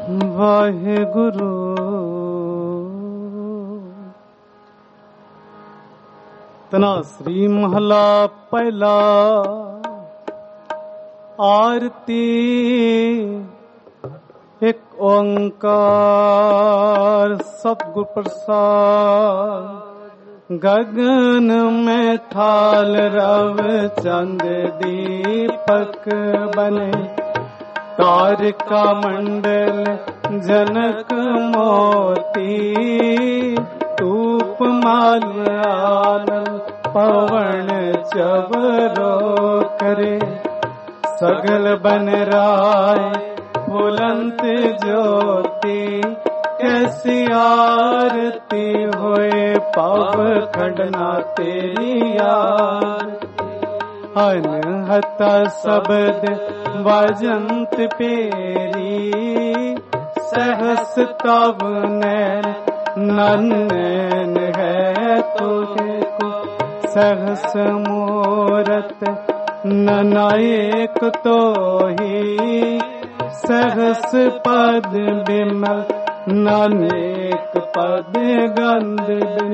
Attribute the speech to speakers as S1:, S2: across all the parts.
S1: वाहेगुरु। तना श्री महला पहला। आरती एक ओंकार सतगुरु प्रसाद। गगन में थाल रव चंद दीपक बने। तारिका मंडल जनक मोती। धूप माल आनंद पवन चवरो करे। सगल बन राय फुलंत ज्योति। कैसी आरती होए पव खड़ना तेरी आरती। अनहत शब्द वजंत पेरी। सहस तव नैन नन्नैन है तुझे को। सहस मूरत ननायक तो ही। सहस पद बिमल नानेक पद गंध।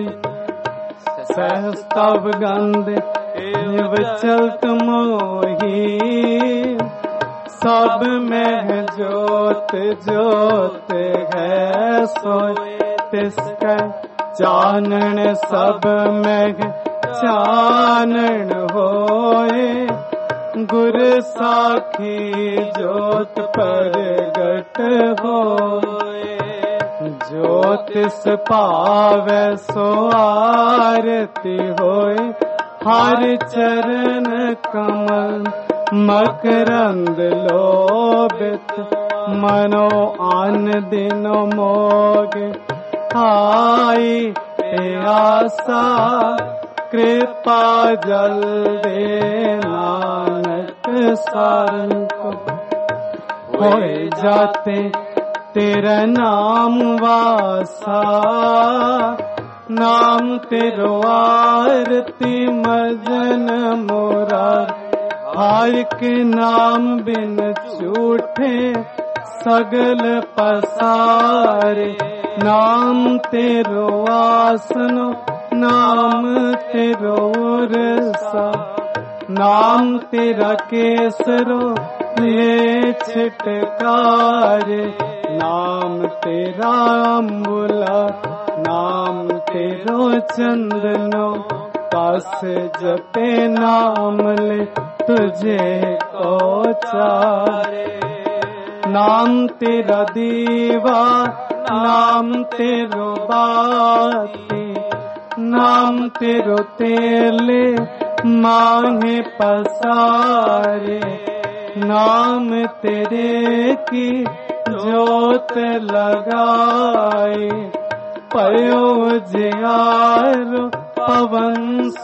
S1: सहस तव गंध एव चलत मोही। सब में ज्योत ज्योत है सोए। तिसका चानन सब में चानन होए। गुर साखी ज्योत प्रगट होए। ज्योतिष पावै सो आरती होए। हर चरण कमल मकरंद लोभित। मनो आन दिनो मोग आई प्यासा। कृपा जल दे नानक सारंग। होए जाते तेरा नाम वासा। नाम तेरो आरती मजन मोरा। हर के नाम बिन छूटे सगल पसारे। नाम तेरो आसनो नाम तेरो रसा। नाम तेरा केसरो ये छिटकारे। नाम तेरा अम्बुला नाम तेरो चंदनो। कास जपे नाम ले तुझे को चारे। नाम तेरा दीवा नाम तेरो बाती। नाम तेरो तेले मांगे पसारे। नाम तेरे की जोत लगाए। पयो जियारो पवन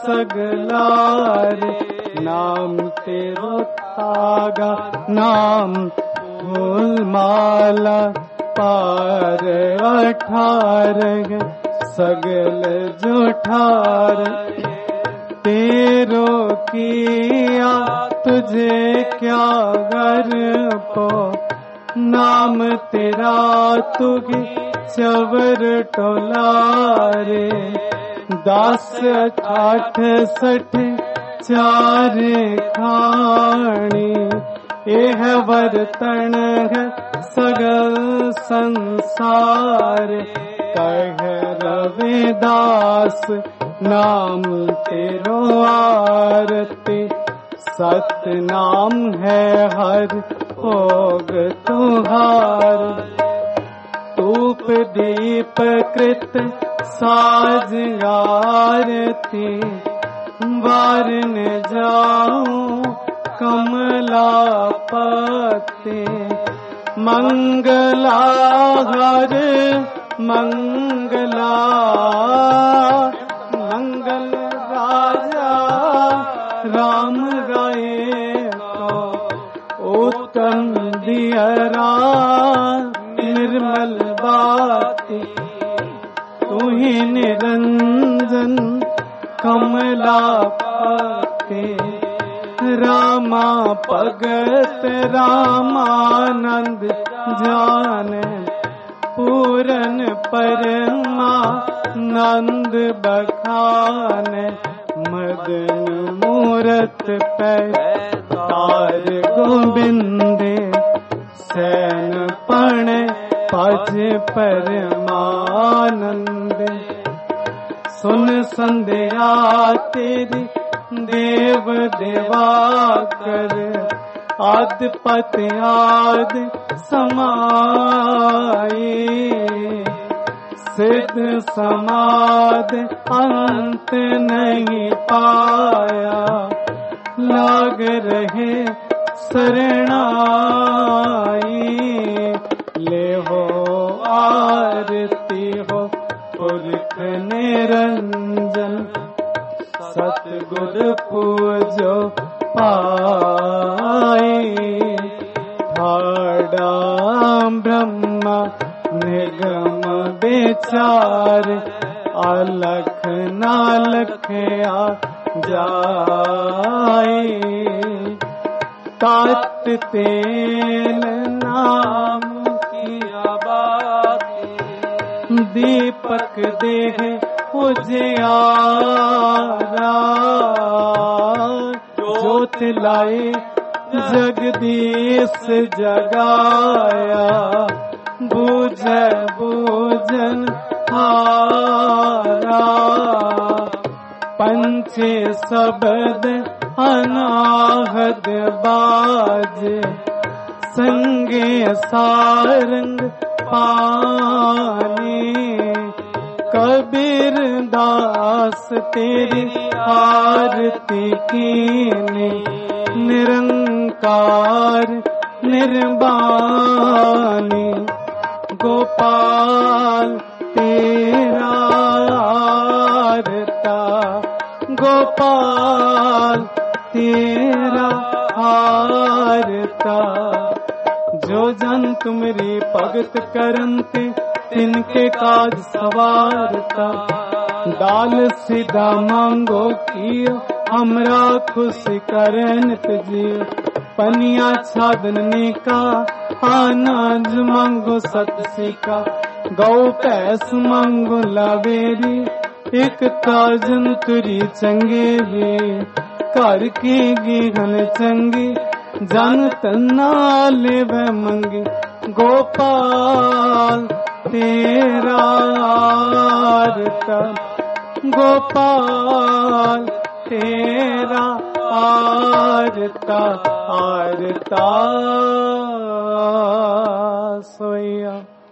S1: सगलारे। नाम तेरो तागा नाम फूल माला। पार 18 सगल जोठार। तेरो किया तुझे क्या गर पो। नाम तेरा तुगी चवर टोलारे। 10 68 चारे खाणी। एह वर्तन है सगल संसार। कह रविदास नाम तेरो आरती। सत नाम है हर भोग तुहार। धूप दीप कृत साज आरती। वारन जाऊं कमलापति। मंगला हर मंगला। मंगल राजा राम राय को। उत्तम दियरा निर्मल बाती। तू ही निरंजन कमलापति। राम महिमा भगत रामानंद जाने, पूरन परमानंद बखाने, मदन मूरत पैतार गोविंदे, सैन पण पज परमानंद। सुन संध्या तेरी देव देवाकर, आदिपत आद समाए, सिद्ध समाद अंत नहीं पाया, लाग रहे शरणाई। ले हो आरती हो पुरख निरंजन, सतगुर पूजो पाए। ठाड़ा ब्रह्मा निगम विचार, अलख नालख आ जाए। तात तेल नाम की बाती, दीपक देह उजियारा, ज्योत लाए जगदीश जगाया, बूझे बूझन हारा। पंचे शब्द अनाहद बाज, संगे सारंग पानी। कबीर दास तेरी आरती कीनी, निरंकार निर्वाणी। गोपाल तेरा आरता, गोपाल तेरा आरता। जो जन तुमरी भगत करन्ते, तिनके काज सवारता। दाल सीधा मांगो कियो, हमरा खुशी करन तजियो। पनिया छादने का अनाज मांगो सतसिका, गौ पैस मांगो लावेरी, एक ताजन तुरी चंगेरी। कर की गीहन चंगी, जन तना लेवे मंगी। गोपाल तेरा आरता, गोपाल तेरा आरता, आरता सोया।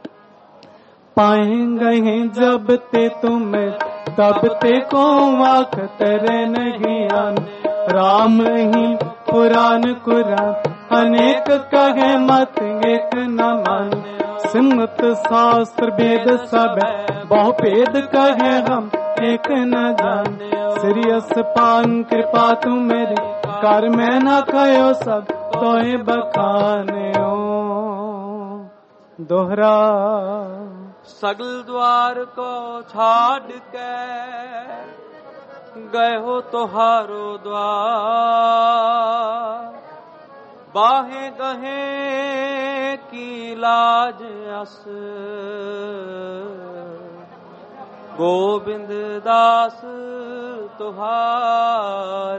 S1: पाएंगे जब ते तुम्हें, तब ते को वाक तेरे नहीं आन। राम ही पुराण कुरान, अनेक कहे मत एक न मान। सिमत शास्त्र वेद सब, बहु भेद कहे हम एक न जान। श्रीयस पान कृपा तू मेरी, कर मैं न कहो सब तोहे बखाने हो। दोहरा
S2: सगल द्वार को छाड़ के, गए हो तोहारो द्वार। बाहें गहे की लाज अस, गोविंद दास तुहार।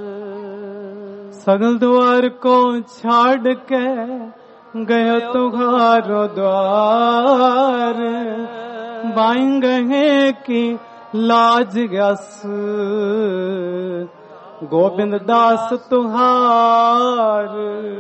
S1: सगल द्वार को छाड़ के, गयो तुहारो द्वार। बाएं गहे की लाज अस, गोविंद दास तुहार।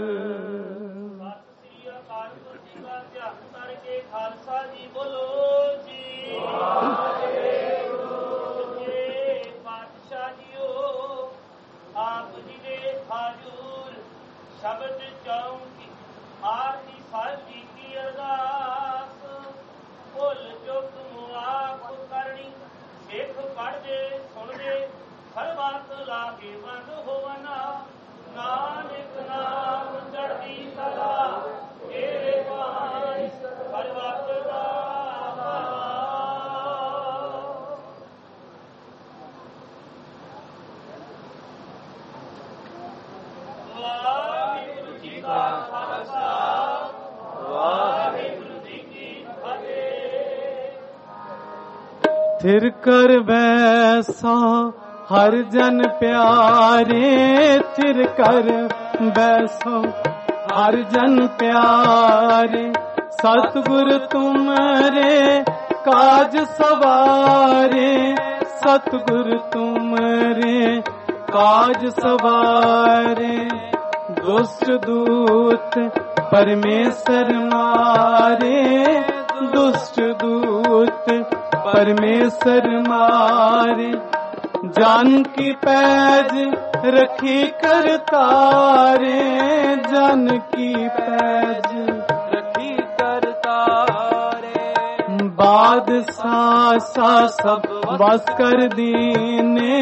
S2: शब्द चौंकी आरती साजी की अरदास, बोल जो तुम आप करनी, देख पढ़ दे सुन दे, हर बात लागे बंद होवना। नानक नाम चढ़ती सदा, तेरे पानी हर वक्त गावा। ਵਾਹਿਗੁਰੂ ਜੀ ਕਾ ਖਾਲਸਾ ਵਾਹਿਗੁਰੂ ਜੀ ਕੀ ਫਤਿਹ।
S1: ਥਿਰ ਕਰ ਬੈਸਾ ਹਰ ਜਨ ਪਿਆਰੇ, ਥਿਰ ਕਰ ਬੈਸੋ ਹਰ ਜਨ ਪਿਆਰੇ। ਸਤਿਗੁਰ ਤੁਮਰੇ ਕਾਜ ਸਵਾਰੇ, ਸਤਿਗੁਰ ਤੁਮਰੇ ਕਾਜ ਸਵਾਰੇ। ਦੁਸ਼ਟ ਦੂਤ ਪਰਮੇਸ਼ਰ ਮਾਰੇ, ਦੁਸ਼ਟ ਦੂਤ ਪਰਮੇਸ਼ਰ ਮਾਰੇ। ਜਨ ਕੀ ਪੈਜ रखी करतारे, जन की पैज
S3: रखी करतारे।
S1: बादशाह सा सब बस कर दीने,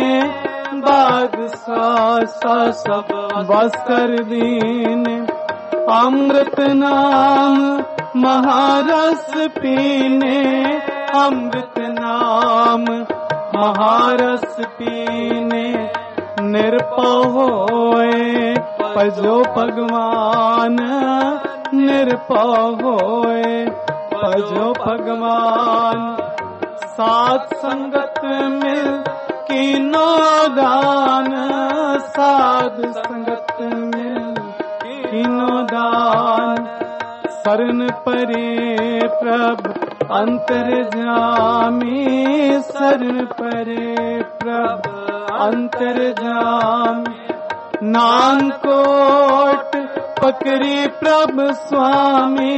S1: बादशाह सा सब बस कर दीने। अमृत नाम महारस पीने, अमृत नाम महारस पीने। निरपव होए भजो भगवान, निरपव होए भजो भगवान। सात संगत मिल कीनो दान, साध संगत मिल कीनो दान। शरण परे प्रभ अंतर्जामी, शरण परे प्रभ अंतर्जामी। नानकोट पकड़ी प्रभ स्वामी,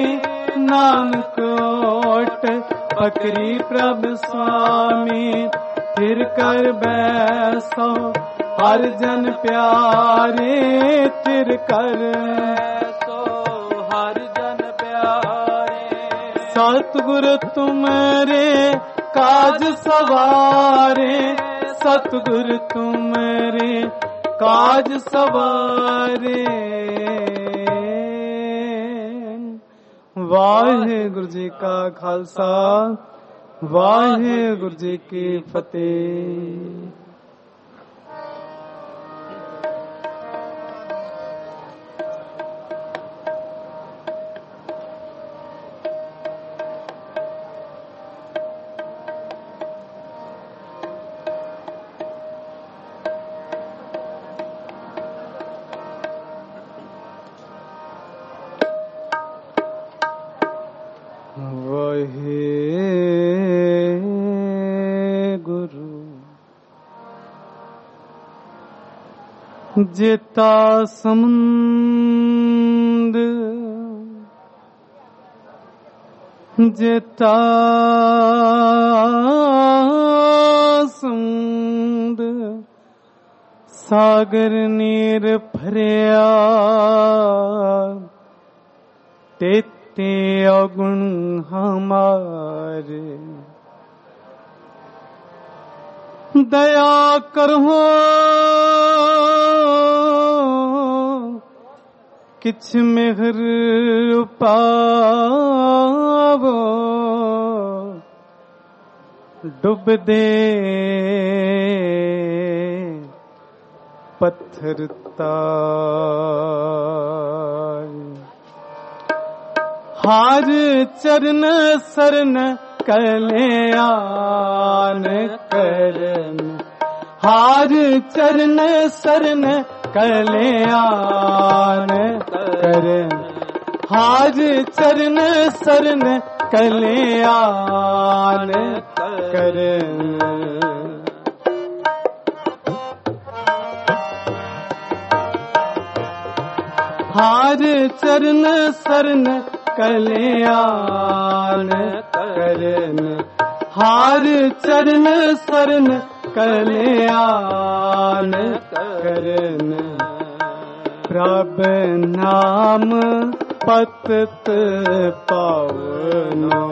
S1: नानकोट पकड़ी प्रभ स्वामी। फिर कर बैसो हर जन प्यारे, फिर कर
S3: बैसो हर जन प्यारे।
S1: सतगुरु तुमरे काज सवारे, सतगुरु तुमरे काज सवारे। वाहिगुरु जी का खालसा, वाहिगुरु जी की फतेह। जेता समुंद, जेता समुंद सागर नीर भरिया। तेते अगुण हमारे, दया करहो किछ मेहर पावो। डुब दे पत्थर तार, हार चरण सरन कल्याण करन। हार चरण सरन कल्याण करन, हार चरण सरन कल्याण करन। हार चरण सरन कल्याण करन, हार चरण सरन कल्याण करन। प्रभ नाम पतत पावनो,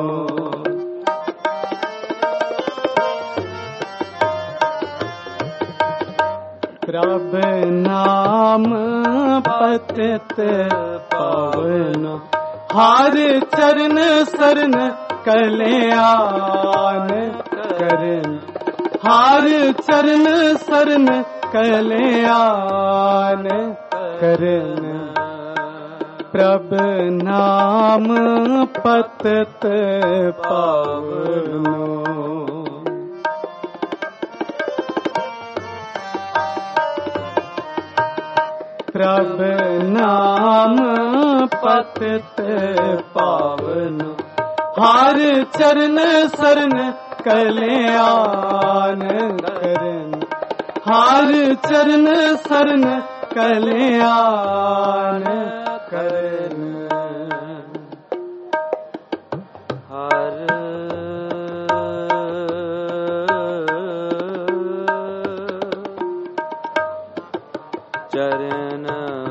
S1: प्रभ नाम पतत पावनो। हार चरण सरन कल्याण करन, हार चरण सरन कल्याण करन प्रभ नाम पतत पावनो प्रभ नाम पतत पावनो हर चरण सरन कल्याण करन हर चरण सरन कल्याण करन
S3: हर चरण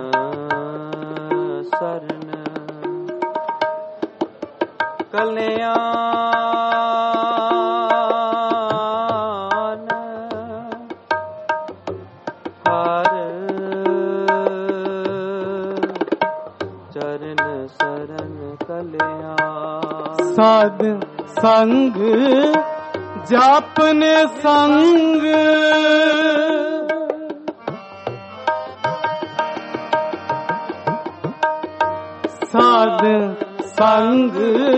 S3: सरन कल्याण हर चरण सरन कल्याण
S1: साध संग जापने संग साध संग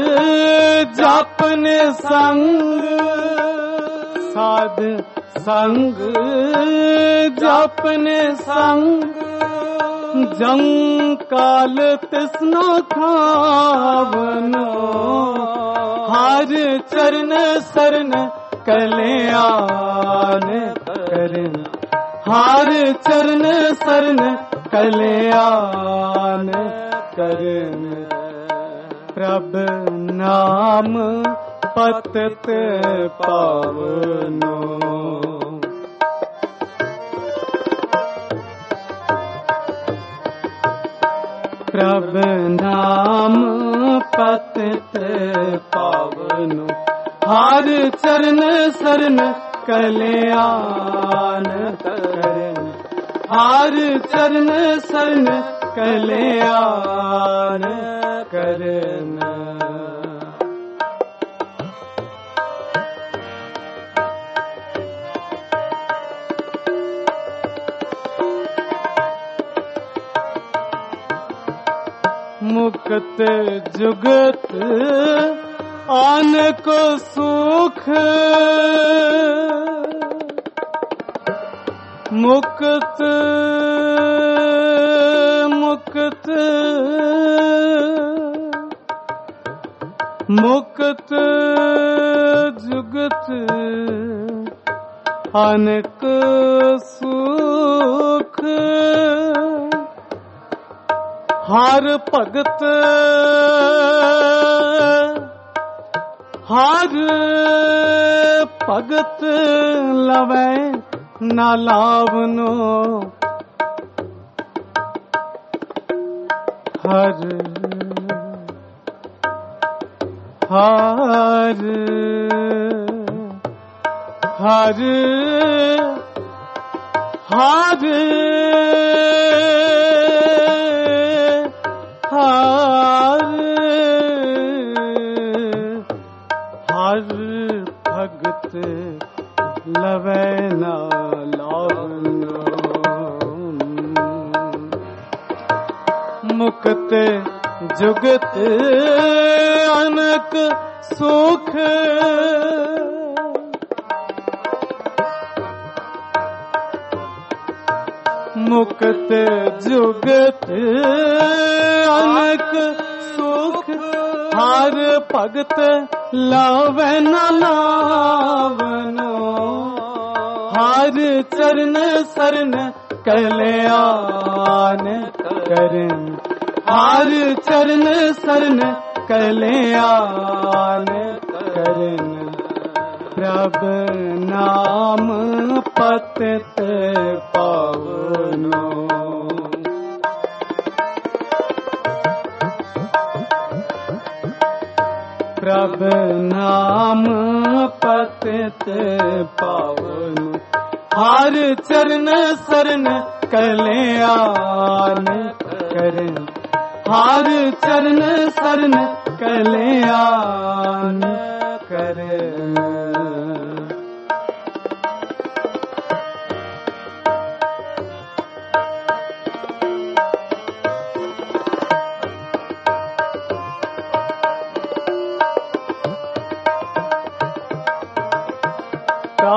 S1: जापने संग साध संग जापने संग जंग काल तृष्णा खावनो हर चरण सरन कल्याण करन हर चरण सरन कल्याण करन प्रभ नाम पतत पावनो प्रभ नाम पतत पावनो हर चरण सरन कल्याण करन हर चरण सरन कल्याण करन मुक्त जुगत आन को सुख मुक्त मुक्त मुक्त जुगत अनक सुख हर भगत हर भगत लवै न लावनो हर हर हर हर हर हर भगत लवै न लावनो मुक्त जुगत अनक सुख मुक्त जुगत अनक सुख हर भगत लावै न लावनो हर चरण सरन कल्याण करन हर चरण सरन कल्याण करन प्रभ नाम पतत पावनो प्रभ नाम पतत पावनो हर चरण सरन कल्याण करन हर चरण सरन कल्याण करन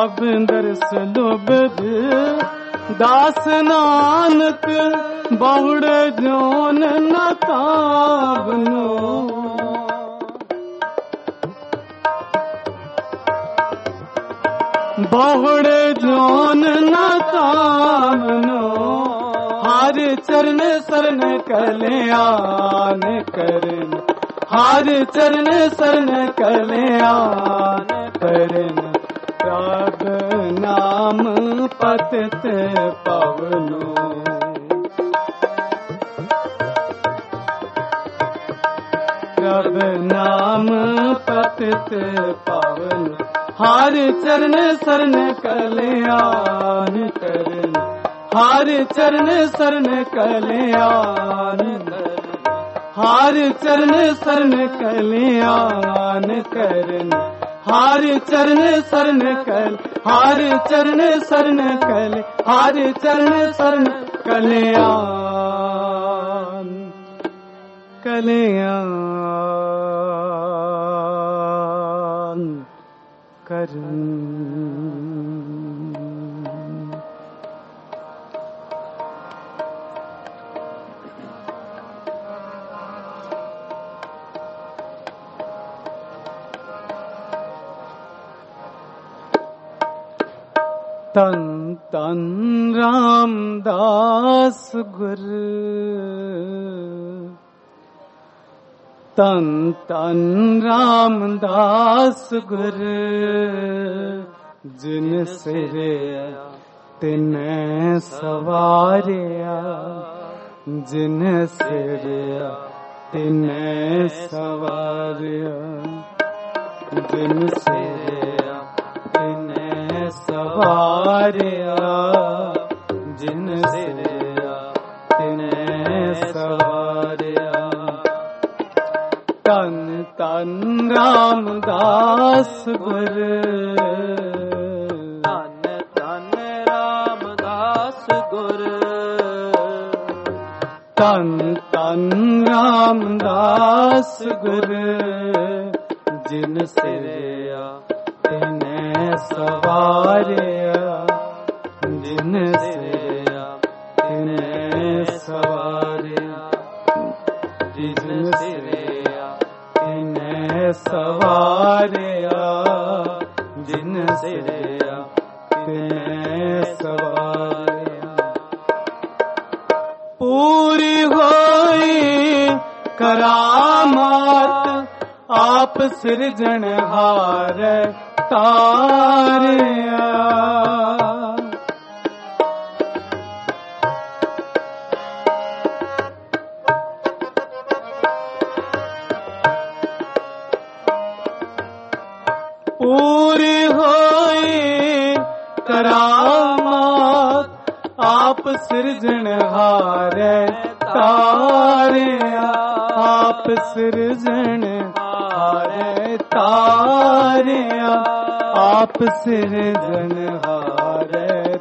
S1: ਪ੍ਰਭ ਦਰਸ ਲੁਭਦ ਦਾਸ ਨਾਨਕ ਬਹੁੜ ਜੋਨ ਨ ਤਾਵਨੋ ਬਹੁੜ ਜੋਨ ਨ ਤਾਵਨੋ ਹਰ ਚਰਨ ਸਰਨ ਕਲਿਆਣ ਕਰਨ ਹਰ ਚਰਨ ਸਰਨ ਕਲਿਆਣ ਕਰਨ ਪ੍ਰਭ ਨਾਮ ਪਤਿਤ ਪਵਨੋ ਪ੍ਰਭ ਨਾਮ ਪਤਿਤ ਪਵਨ ਹਰ ਚਰਨ ਸਰਨ ਕਲਿਆਣ ਕਰਨ ਹਰ ਚਰਨ ਸਰਨ ਕਲਿਆਣ ਹਰ ਚਰਨ ਸਰਨ ਕਲਿਆਣ ਕਰਨ ਹਰ ਚਰਨ ਸਰਨ ਕਲ ਹਰ ਚਰਨ ਸਰਨ ਕਲ ਹਰ ਚਰਨ ਸਰਨ ਕਲਿਆਣ ਕਲਿਆਣ ਕਰਨ ਤਨ ਤਨ ਰਾਮਦਾਸ ਗੁਰ ਤਨ ਤਨ ਰਾਮਦਾਸ ਗੁਰ ਜਿਨ ਸਿਰਿਆ ਤਿਨੈ ਸਵਾਰਿਆ ਜਿਨ ਸਿਰਿਆ ਤਿਨੈ ਸਵਾਰਿਆ ਜਿਨ ਸਿਰਿਆ ਤਿਨੈ ਸਵਾਰਿਆ ਜਿਨ ਸਿਰਿਆ ਤਿਨੈ ਸਵਾਰਿਆ ਤਨ ਤਨ ਰਾਮਦਾਸ ਗੁਰ
S3: ਧੰਨ ਧੰਨ ਰਾਮਦਾਸ ਗੁਰ
S1: ਤਨ ਤਨ ਰਾਮਦਾਸ ਗੁਰ ਜਿਨ ਸਿਰਿਆ ਤਿਨੈ ਸਵਾਰਿਆ ਜਿਨ ਸਿਰਿਆ ਤਿਨੈ ਸਵਾਰਿਆ ਜਿਨ ਸਿਰਿਆ ਤਿਨੈ ਸਵਾਰਿਆ ਜਿਨ ਸਿਰਿਆ ਤਿਨੈ ਸਵਾਰਿਆ ਪੂਰੀ ਹੋਈ ਕਰਾਮਾਤ ਆਪ ਸਿਰਜਣਹਾਰ ਤਾਰਿਆ ਪੂਰੀ ਹੋਈ ਕਰਾਮਾਤ ਆਪ ਸਿਰਜਣਹਾਰ ਤਾਰਿਆ ਆਪ ਸਿਰਜਣਹਾਰ ਤਾਰਿਆ ਆਪ ਸਿਰਜਣਹਾਰ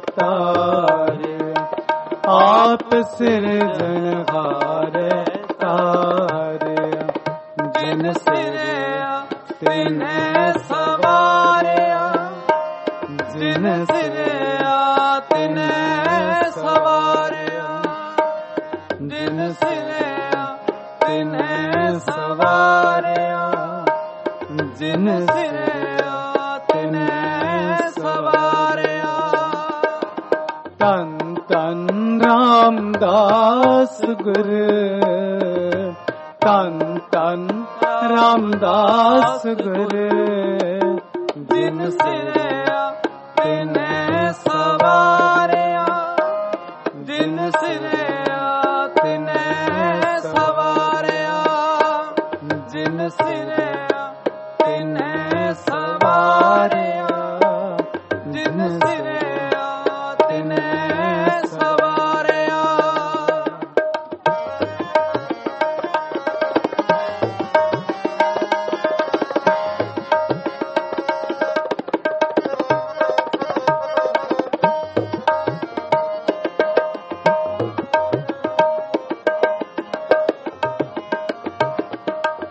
S1: ਤਾਰਿਆ ਆਪ ਸਿਰਜਣਹਾਰ ਤਾਰਿਆ ਜਿਨ ਸਿਰਿਆ ਤਿਨੈ ਸਵਾਰਿਆ ਜਿਨ ਸਿਰਿਆ ਤਿਨੈ ਸਵਾਰਿਆ ਜਿਨ ਸਿਰਿਆ ਤਿਨੈ ਸਵਾਰਿਆ ਜਿਨ ਸਿਰਿਆ ਤਿਨੈ ਸਵਾਰਿਆ ਤਨ ਤਨ ਰਾਮਦਾਸ ਗੁਰ ਤਨ ਤਨ ਰਾਮਦਾਸ ਗੁਰ ਜਿਨ ਸਿਰਿਆ ਤਿਨੈ ਸਵਾਰਿਆ ਜਿਨ ਸਿਰਿਆ ਤਿਨੈ ਸਵਾਰਿਆ ਜਿਨ ਸਿਰਿਆ ਤਿਨੈ ਸਵਾਰਿਆ ਜਿਨ ਸਿਰਿਆ ਤਿਨੈ ਸਵਾਰਿਆ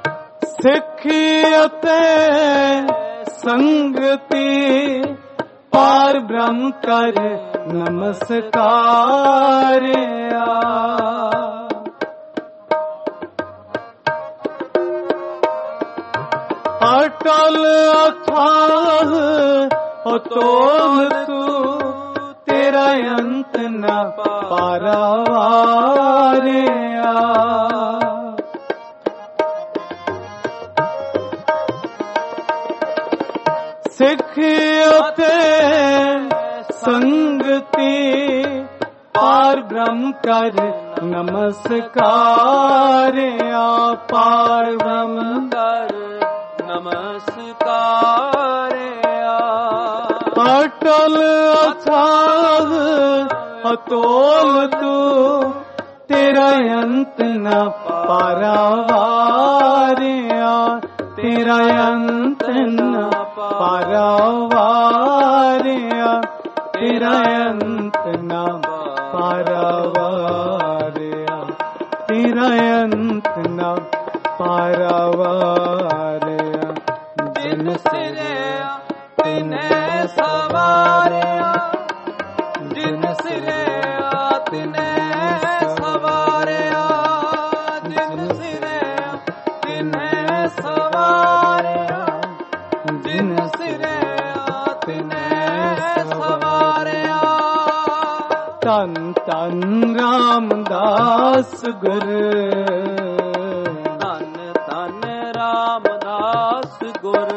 S1: ਸਿੱਖੀ ਅਤੇ ਸੰਗਤੀ ਪਾਰ ਬ੍ਰਹਮ ਕਰ ਨਮਸਕਾਰਿਆ। ਅਟਲ ਅਥਾਹ ਅਤੋਲ ਤੂੰ, ਤੇਰਾ ਅੰਤ ਨ ਪਾਰਾਵਾਰਿਆ। ਸਿੱਖ ਅਤੇ ਸੰਗਤੀ ਪਾਰ ਬ੍ਰਹਮ ਕਰ ਨਮਸਕਾਰਿਆ। ਪਾਰ ਬ੍ਰਹਮ
S3: ਕਰ ਨਮਸਕਾਰਿਆ।
S1: ਅਟਲ ਅਥਾਹ ਅਤੋਲ ਤੂੰ, ਤੇਰਾ ਅੰਤ ਨ ਪਾਰਾਵਾਰਿਆ। ਤੇਰਾ ਅੰਤ ਨ ਪਾਰਾਵਾਰਿਆ। ਤੇਰਾ ਅੰਤ ਨ ਪਾਰਾਵਾਰਿਆ। ਤੇਰਾ ਅੰਤ ਨ ਪਾਰਾਵਾਰਿਆ।
S3: ਜਿਨ ਸਿਰਿਆ ਤਿਨੈ ਸਵਾਰਿਆ। ਜਿਨ ਸਿਰਿਆ ਤਿਨੈ ਸਵਾਰਿਆ। ਜਿਨ ਸਿਰਿਆ ਤਿਨੈ ਸਵਾਰਿਆ। ਜਿਨ ਸਿਰਿਆ ਤਿਨੈ ਸਵਾਰਿਆ।
S1: ਧੰਨ ਧੰਨ ਰਾਮਦਾਸ ਗੁਰ।
S3: ਧੰਨ ਧੰਨ ਰਾਮਦਾਸ ਗੁਰ।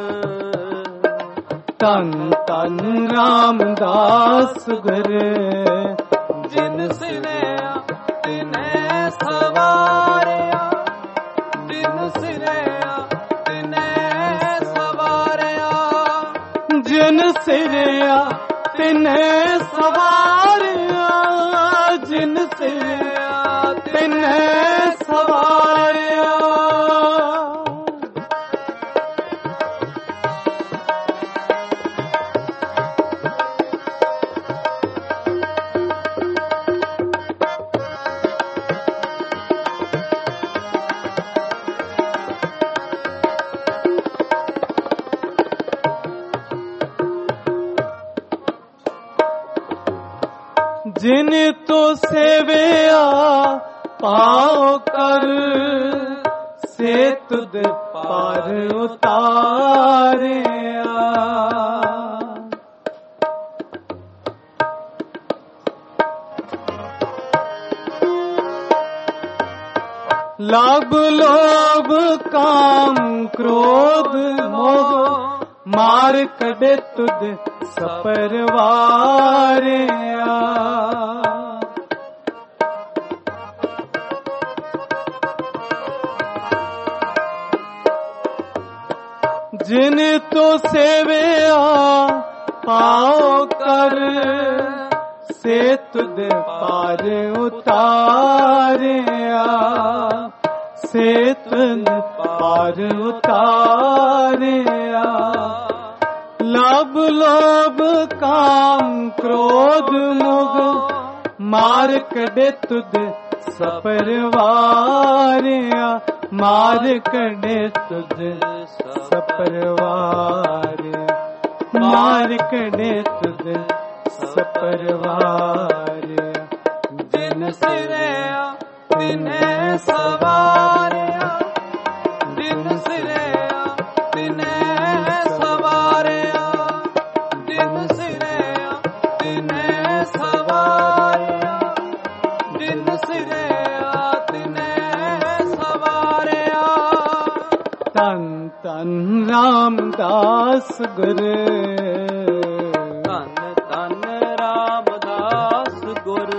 S1: ਧੰਨ ਧੰਨ ਰਾਮਦਾਸ ਗੁਰ।
S3: ਜਿਨ ਸਿਰਿਆ ਤਿਨੈ ਸਵਾਰਿਆ। ਜਿਨ ਸਿਰਿਆ ਤਿਨੈ ਸਵਾਰਿਆ।
S1: ਜਿਨ ਸਿਰਿਆ ਤਿਨੈ ਸਵਾਰਿਆ। ਜਿਨ ਸਿਰਿਆ ਤਿਨੈ ਸਵਾਰਿਆ। ਜਿਨ ਤੋ ਸੇਵਿਆ ਪਾਉ ਕਰ, ਸੇ ਤੁਧ ਪਾਰ ਉਤਾਰਿਆ। ਲਾਭ ਲੋਭ ਕਾਮ ਕ੍ਰੋਧ ਮੋਹ, ਮਾਰ ਕਢੇ ਤੁਧ ਸਪਰਵਾਰਿਆ। ਜਿਨ ਤੋ ਸੇਵਿਆ ਪਾਉ ਕਰ, ਸੇ ਤੁਧ ਪਾਰ ਉਤਾਰਿਆ। ਸੇ ਤੁਧ ਪਾਰ ਉਤਾਰਿਆ। ਲਾਭ ਲੋਭ ਕਾਮ ਕ੍ਰੋਧ ਮੋਹ, ਮਾਰ ਕਢੇ ਤੁਧ ਸਪਰਵਾਰਿਆ। ਮਾਰ ਕਢੇ ਤੁਧ ਸਪਰਵਾਰਿਆ। ਮਾਰ ਕਢੇ ਤੁਧ ਸਪਰਵਾਰਿਆ।
S3: ਜਿਨ ਸਿਰਿਆ ਤਿਨੈ ਸਵਾਰਿਆ। ਜਿਨ ਸਿਰਿਆ ਤਿਨੈ ਸਵਾਰਿਆ। ਜਿਨ ਸਿਰਿਆ ਤਿਨੈ ਸਵਾਰਿਆ। ਜਿਨ ਸਿਰਿਆ ਤਿਨੈ ਸਵਾਰਿਆ।
S1: ਧੰਨ ਧੰਨ ਰਾਮਦਾਸ ਗੁਰ।
S3: ਧੰਨ ਧੰਨ ਰਾਮਦਾਸ ਗੁਰ।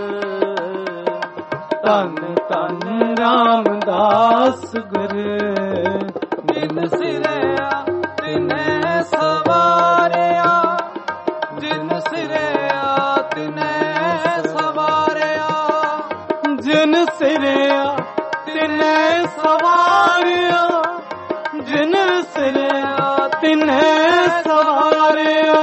S1: ਧੰਨ ਧੰਨ ਰਾਮਦਾਸ ਗੁਰ।
S3: ਜਿਨ ਸਿਰਿਆ ਤਿਨੈ ਸਵਾਰਿਆ। ਜਿਨ ਸਿਰਿਆ ਤਿਨੈ ਸਵਾਰਿਆ।
S1: ਜਿਨ ਸਿਰਿਆ ਤਿਨੈ ਸਵਾਰਿਆ। ਜਿਨ ਸਿਰਿਆ ਤਿਨੈ ਸਵਾਰਿਆ।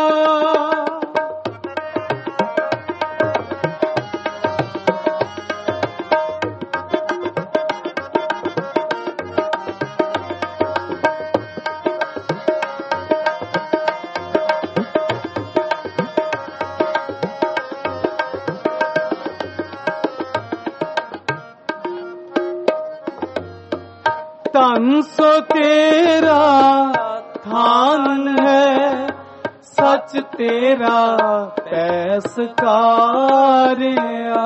S1: ਧਨ ਸੋ ਤੇਰਾ ਥਾਨ ਹੈ, ਸੱਚ ਤੇਰਾ ਪੈਸਕਾਰਿਆ।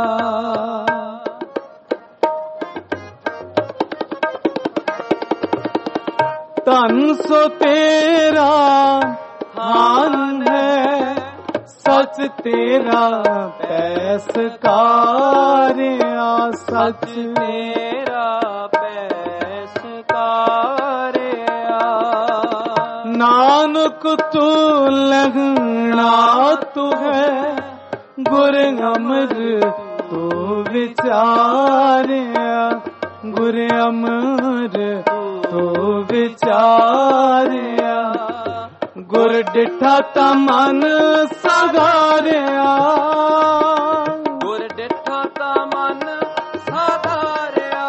S1: ਧਨ ਸੋ ਤੇਰਾ ਥਾਨ ਹੈ, ਸੱਚ ਤੇਰਾ ਪੈਸਕਾਰਿਆ। ਸੱਚ
S3: ਤੇਰਾ ਪੈਸਕਾਰਿਆ।
S1: ਨਾਨਕ ਤੂੰ ਲਗਣਾ ਤੂੰ ਹੈ, ਗੁਰ ਅਮਰ ਤੂੰ ਵਿਚਾਰਿਆ। ਗੁਰ ਅਮਰ ਤੂੰ ਵਿਚਾਰਿਆ। ਗੁਰ ਡਿਠਾ ਤਾ ਮਨ ਸਗਾਰਿਆ।
S3: ਗੁਰ ਡਿਠਾ ਤਾ ਮਨ ਸਾਧਾਰਿਆ।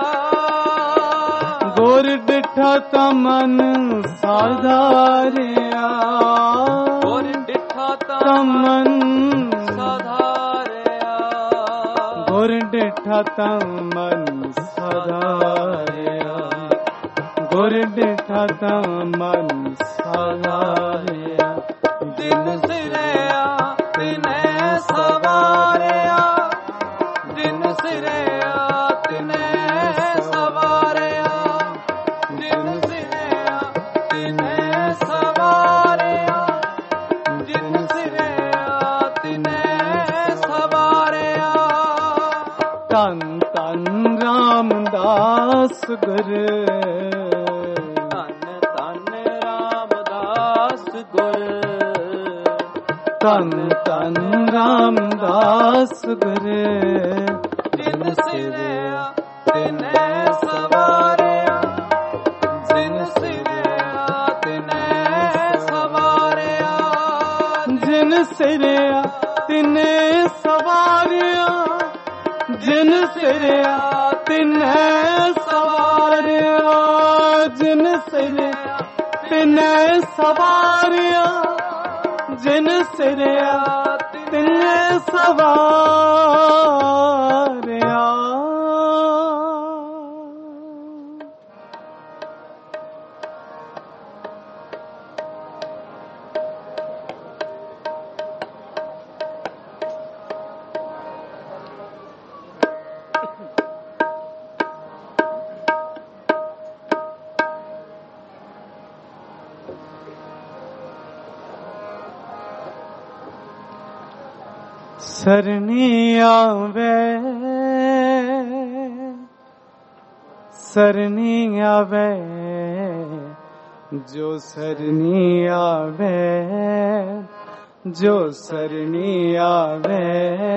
S1: ਗੁਰ ਡਿਠਾ ਤਾ ਮਨ ਸਾਧਾਰਿਆ।
S3: ਗੁਰ ਡਿਠਾ ਤਾ
S1: ਮਨ
S3: ਸਾਧਾਰਿਆ।
S1: ਗੁਰ ਡਿਠਾ ਤਾ ਮਨ ਸਾਧਾਰਿਆ। ਗੁਰ ਡਿਠਾ ਤਾ ਮਨ ਸਾਧਾਰਿਆ।
S3: ਜਿਨ ਸਿਰਿਆ ਤਿਨੈ ਸਵਾਰਿਆ। ਜਿਨ ਸਿਰਿਆ ਤਿਨੈ ਸਵਾਰਿਆ। ਜਿਨ ਸਿਰਿਆ ਤਿਨੈ ਸਵਾਰਿਆ। ਜਿਨ ਸਿਰਿਆ ਤਿਨੈ ਸਵਾਰਿਆ।
S1: ਧੰਨ ਧੰਨ ਰਾਮਦਾਸ ਗੁਰ। ਧੰਨ ਧੰਨ ਰਾਮਦਾਸ ਗੁਰ।
S3: ਜਿਨ ਸਿਰਿਆ ਤਿਨੈ ਸਵਾਰਿਆ। ਜਿਨ ਸਿਰਿਆ ਤਿਨੈ ਸਵਾਰਿਆ।
S1: ਜਿਨ ਸਿਰਿਆ ਤਿਨੈ ਸਵਾਰਿਆ। ਜਿਨ ਸਿਰਿਆ ਤਿਨੈ ਸਵਾਰਿਆ। ਜਿਨ ਸਿਰਿਆ ਤਿਨੈ ਸਵਾਰਿਆ। ਜਿਨ ਸਿਰਿਆ ਤਿਨੈ ਸਵਾਰਿਆ। ਸਰਣੀ ਆਵੇ ਸਰਣੀ ਆਵੇ ਜੋ ਸਰਣੀ ਆਵੇ। ਜੋ ਸਰਣੀ ਆਵੇ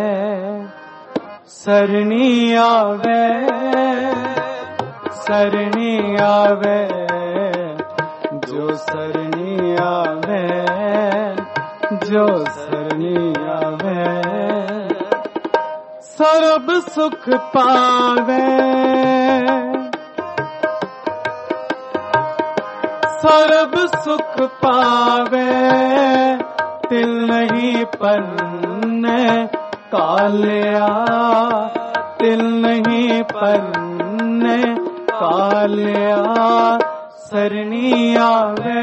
S1: ਸਰਣੀ ਆਵੇ। ਸਰਣੀ ਆਵੇ ਜੋ ਸਰਣੀ ਆਵੇ। ਜੋ ਸਰਣੀ ਆਵੇ ਸਰਬ ਸੁਖ ਪਾਵੇ। ਸਰਬ ਸੁਖ ਪਾਵੇ ਤਿਲ ਨਹੀਂ ਪਰਨੇ ਕਾਲਿਆ। ਤਿਲ ਨਹੀਂ ਪਰਨੇ ਕਾਲਿਆ। ਸਰਣੀ ਆਵੇ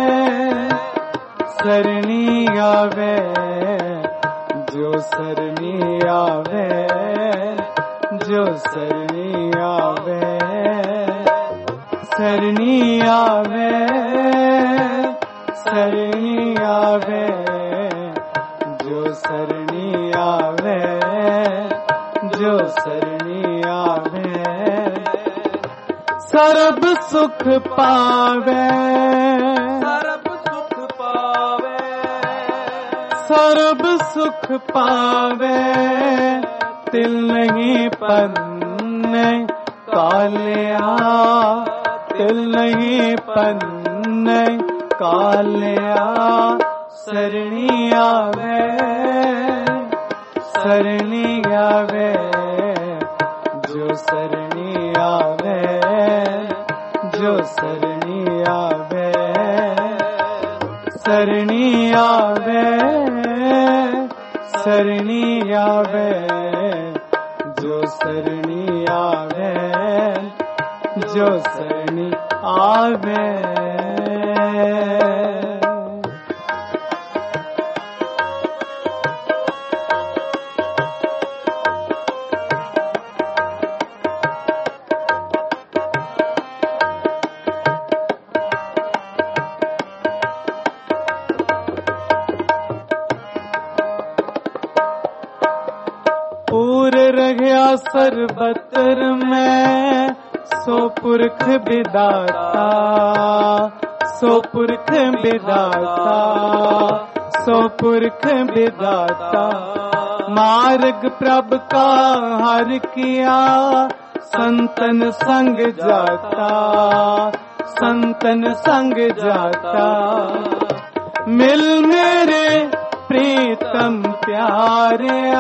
S1: ਸਰਣੀ ਆਵੇ ਜੋ ਸਰਣੀ ਆਵੇ। ਜੋ ਸਰਣੀ ਆਵੇ ਸਰਣੀ ਆਵੇ। ਸਰਣੀ ਆਵੇ ਜੋ ਸਰਣੀ ਆਵੇ। ਜੋ ਸਰਣੀ ਆਵੇ ਸਰਬ ਸੁਖ ਪਾਵੇ।
S3: ਸਰਬ ਸੁਖ ਪਾਵੇ।
S1: ਸਰਬ ਸੁਖ ਪਾਵੇ ਤਿਲ ਨਹੀਂ ਪਰਨੇ ਕਾਲਿਆ। ਤਿਲ ਨਹੀਂ ਪਰਨੇ ਕਾਲਿਆ। ਸਰਣੀ ਆਵੇ ਸਰਣੀ ਆਵੇ ਜੋ ਸਰਣੀ ਆਵੇ। ਜੋ ਸਰਣੀ ਆਵੇ ਸਰਣੀ ਆਵੇ। ਸਰਣੀ ਆਵੇ ਜੋ ਸਰਣੀ ਆਵੇ। जो सरणी आवे। सर्बतर में सो पुरख विदाता, सो पुरख विदाता, सो पुरख विदाता। मार्ग प्रभ का हर किया संतन संग जाता, संतन संग जाता। मिल मेरे प्रीतम प्यारिया,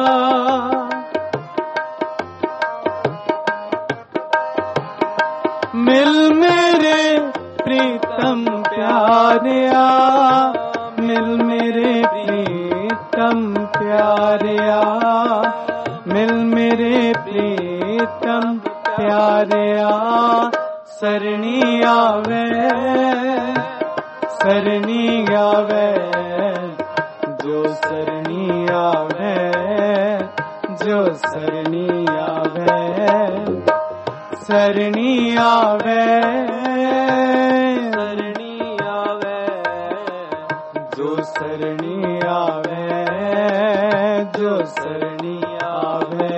S1: मिल मेरे प्रीतम प्यारिया, मिल मेरे प्रीतम प्यारिया, मिल मेरे प्रीतम प्यारिया। सरणी आवे, सरणी आवे, जो सरणी आवे, जो सरणी आवे। सरणी आवे, सरणी आवे, जो सरणी आवे, जो सरणी आवे।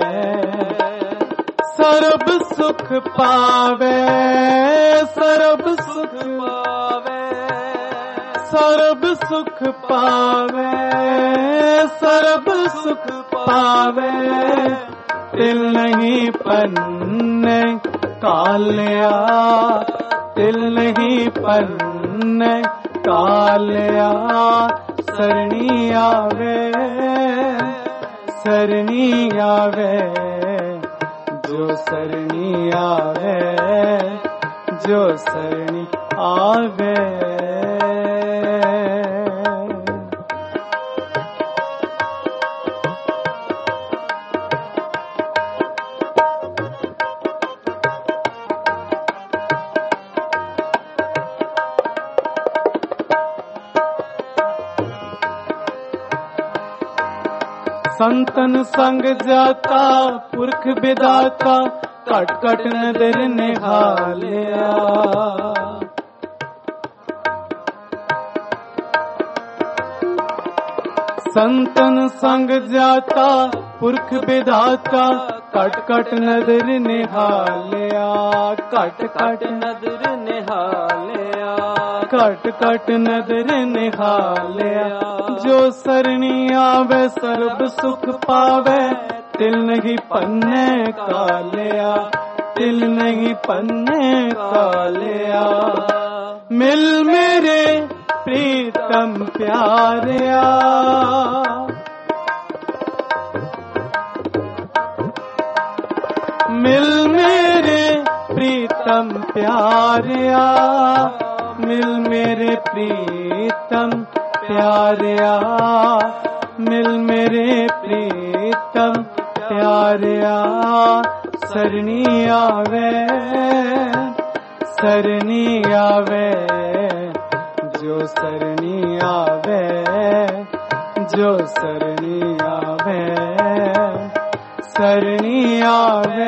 S1: सर्ब सुख पावे, सर्ब सुख पावे, सर्ब सुख पावे, सर्ब सुख पावे। तिल नहीं पन्ने कालिया, तिल नहीं पन्ने कालिया। सरणी आवे, सरणी आवे, जो सरणी आवे, जो सरणी आवे। संतन संग जाता पुरख विदाता, कट कट नदर निहालिया। संतन संग जाता पुरख विदाता, कट कट नदर निहालिया, कट कट नदर निहालिया, कट कट नदर निहालिया। जो सरणी आवे सर्ब सुख पावे, तिल नहीं पन्ने कालिया, तिल नहीं पन्ने कालिया। मिल मेरे प्रीतम प्यारिया, मिल मेरे प्रीतम प्यारिया, मिल मेरे प्रीतम प्यारिया, मिल मेरे प्रीतम प्यारिया। सरणी आवे, सरणी आवे, जो सरणी आवे, जो सरणी आवे। सरणी आवे,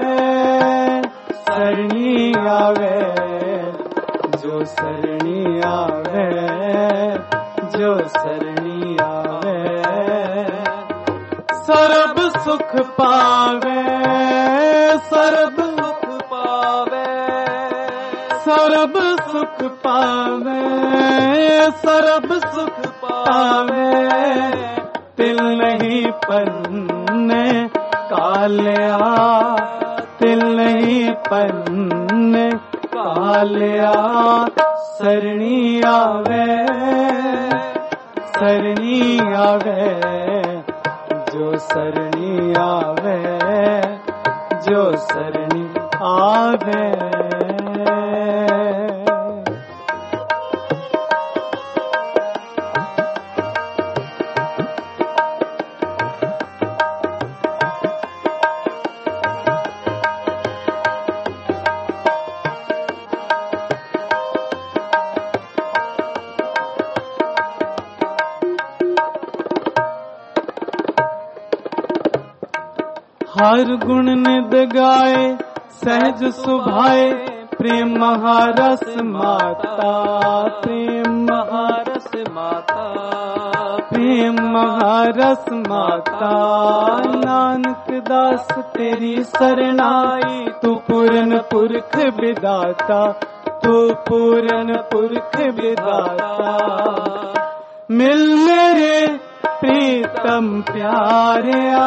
S1: सरणी आवे, जो सरणी आवे, जो सरणी आवे। सर्ब सुख पावे, सर्ब सुख पावे, सर्ब सुख पावे, सर्ब सुख पावे। तिल नहीं पन्ने कालिया, तिल नहीं पन्ने कालिया। सरणी आवे, सरणी आवे, जो सरणी आवे, जो सरणी आवे। हर गुण निद गाए सहज सुभाए प्रेम महारस माता प्रेम
S3: महारस माता
S1: प्रेम महारस माता नानक दास तेरी सरनाई तू पूरन पुरख विदाता तू पूरन पुरख विदाता मिल मेरे प्रीतम प्यारिया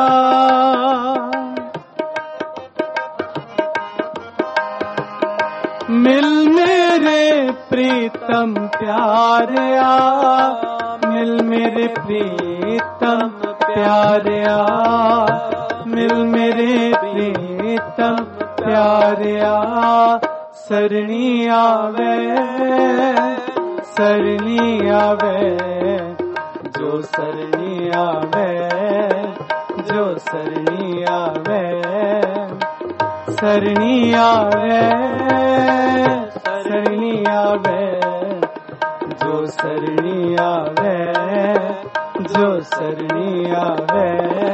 S1: मिल मेरे प्रीतम प्यारिया मिल मेरे प्रीतम प्यारिया मिल मेरे प्रीतम प्यारिया सरणी आवे जो सरणी आवे जो सरणी आवे सरणी आवे सरणी आवे जो सरणी आवे जो सरणी आवे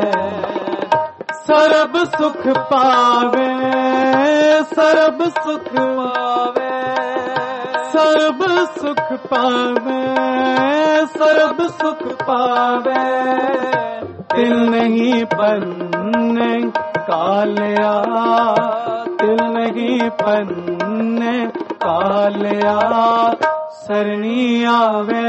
S1: सरब सुख पावे सरब सुख पावे सरब सुख पावे सरब सुख पावे तिल नहीं पन्ने कालिया तिल नहीं पन्ने कालिया सरणी आवे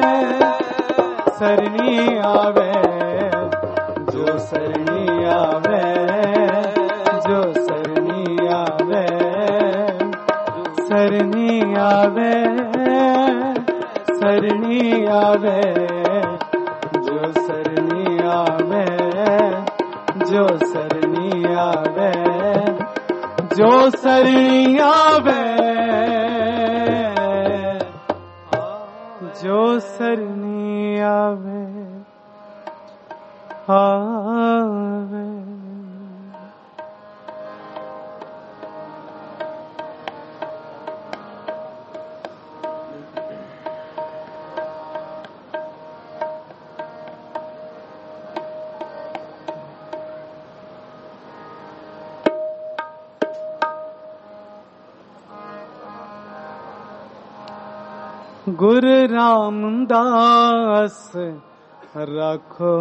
S1: जो सरणी आवे जो सरणी आवे सरणी आवे सरणी आवे जो सरणी आवे जो सरणी आवे जो सरणी आवे जो सरणी आवे आवे गुरु रामदास रखो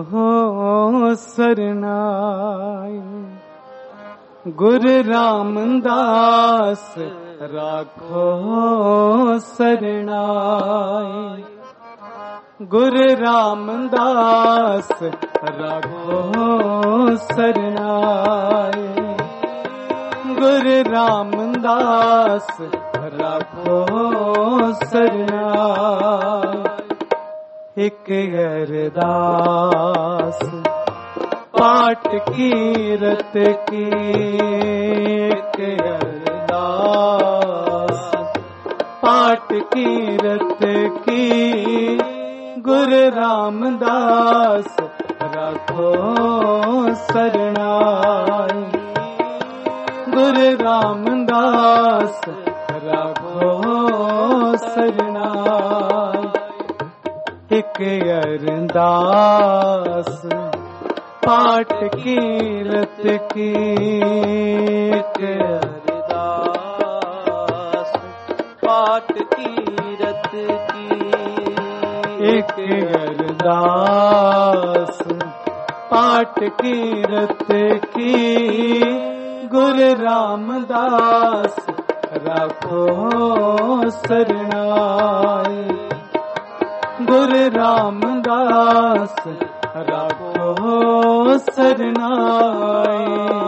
S1: सरनाई गुरु रामदास रखो सरनाई गुरु रामदास रखो सरनाई गुरु रामदास रखो सरनाई एक अरदास पाठ कीरत की एक अरदास पाठ कीरत की गुरु रामदास रखो सरनाई गुरु रामदास रखो सरनाई एक अरदास पाठ कीरत की एक
S3: अरदास पाठ कीरत की
S1: एक अरदास पाठ कीरत की गुरु रामदास रखो सरनाई गुरु रामदास रखो सरनाई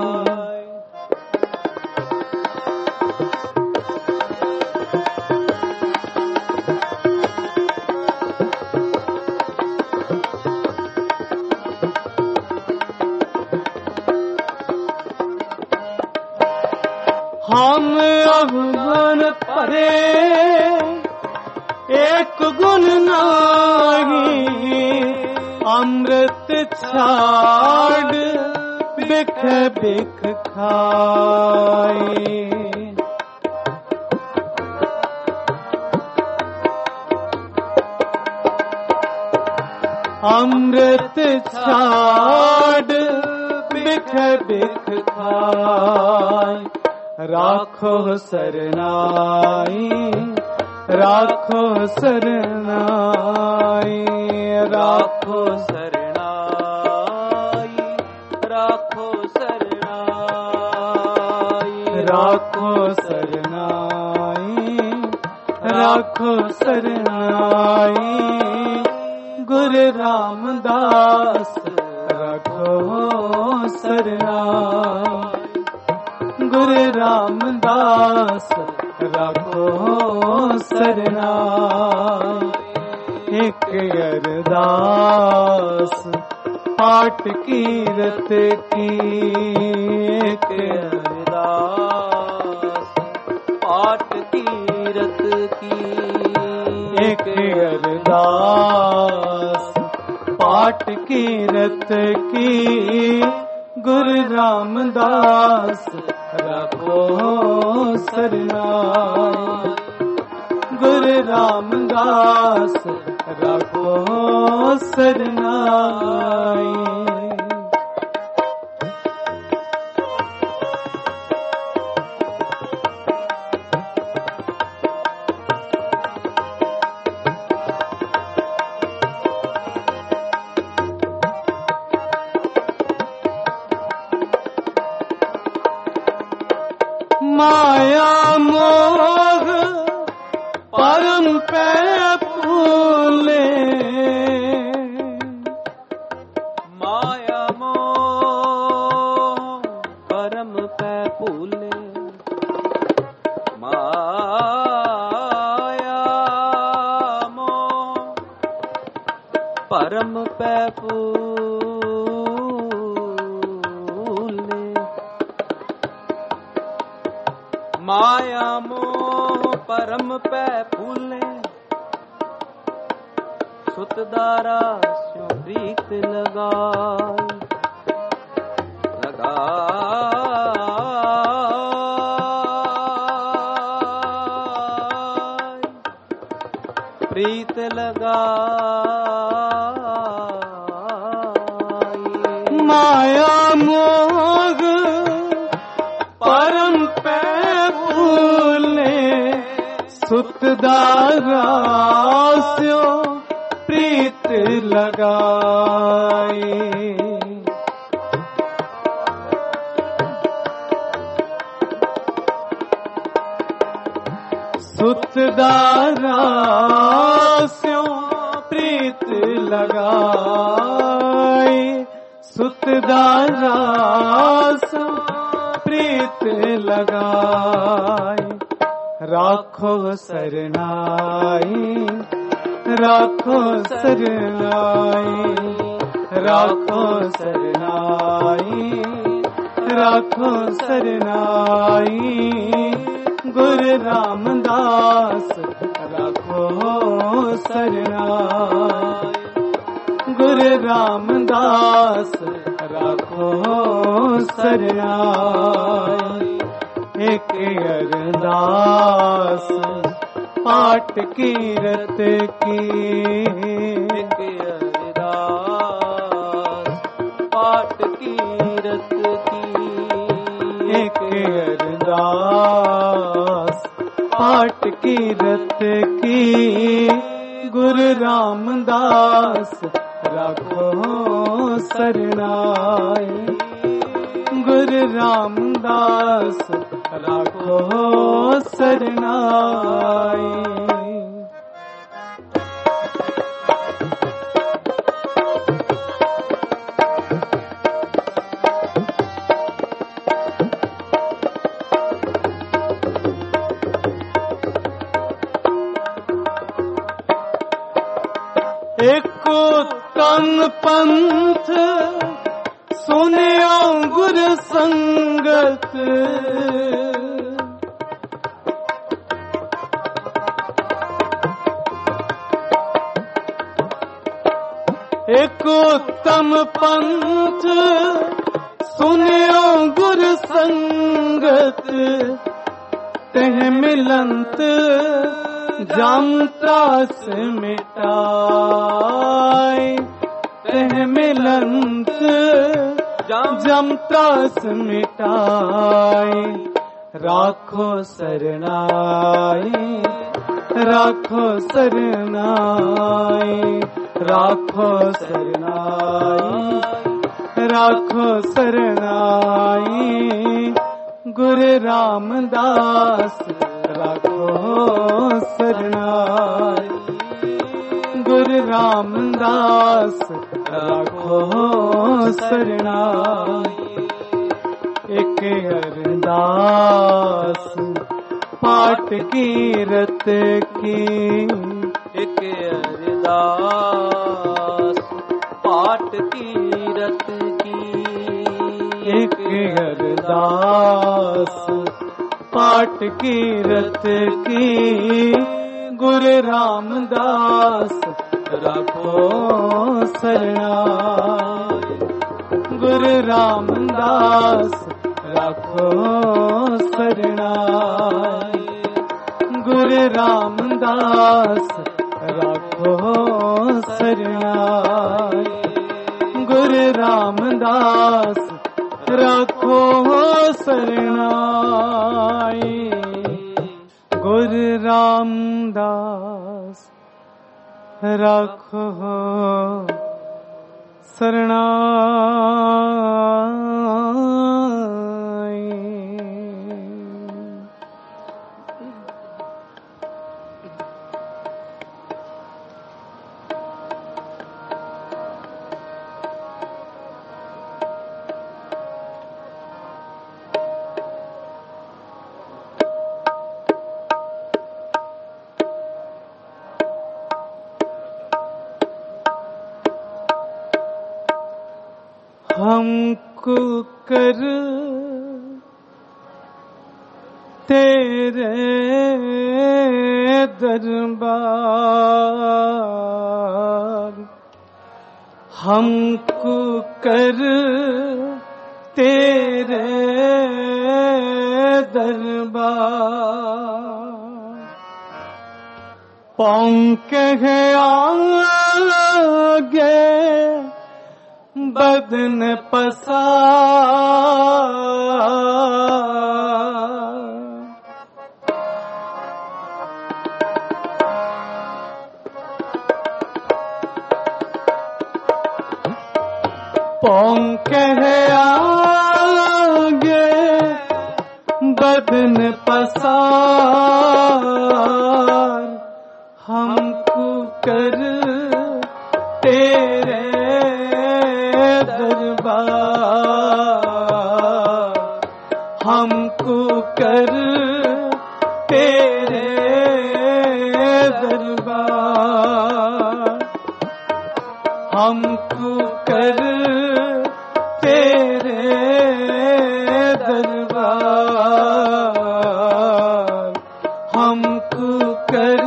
S1: हम अवगुण परे एक गुण नाही अमृत छाड़ बिख बिख खाए अमृत छाड़ बिख बिख खाए। राखो सरनाई, राखो सरनाई,
S3: राखो सरनाई, राखो सरनाई,
S1: राखो सरनाई, राखो सरनाई। गुरु रामदास राखो सरनाई, गुरु रामदास राखो सरनाई। एक अरदास पाठ कीरत की, एक
S3: अरदास पाठ कीरत की,
S1: एक अरदास पाठ कीरत की। गुरु रामदास राखो सरनाई, गुरु रामदास राखो सरनाई। माया मोह परम पे फूले,
S3: माया मोह परम पे फूले, माया मोह परम पे फूले, माया मोह परम पे फूले। सुतदारा स्यों प्रीत लगाई, लगाई प्रीत लगाई।
S1: माया मोह परम पे फूले, सुतदारा स्यों प्रीत लगाई। सुतदारा स्यों प्रीत लगाई, सुतदारा स्यों प्रीत लगाई। राखो सरनाई, राखो सरनाई, राखो सरनाई, राखो सरनाई। गुरु रामदास राखो सरनाई, गुरु रामदास राखो सरनाई। एक अरदास पाठ कीरत की,
S3: एक अरदास पाठ कीरत की,
S1: एक अरदास पाठ कीरत की। गुरु रामदास राखो सरनाई, गुरु रामदास राखो सरनाई। एक उत्तम पंथ सुनियो गुरु संगत, एक उत्तम पंथ सुनियो गुरु संगत। तह मिलंत जाम त्रास मिटाए, तह मिलंत जम त्रास मिटाए, राखो सरनाई, राखो सरनाई, राखो सरनाई, राखो सरनाई। गुरु रामदास राखो सरनाई, गुरु रामदास राखो सरनाई। एक अरदास पाठ कीरत की,
S3: एक अरदास पाठ कीरत की,
S1: एक अरदास पाठ कीरत की। गुरु रामदास राखो सरनाई, गुरु रामदास राखो सरनाई, गुरु रामदास राखो सरनाई, गुरु रामदास राखो सरनाई, गुरु रामदास राखो सरनाई। हमको कर तेरे दरबार, हमको कर तेरे दरबार। पौंक है आगे बदन पसार, पौंक है आगे बदन पसार। हमको कर तेरे दरबार, हमको कर तेरे दरबार, हमको कर तेरे दरबार, हमको कर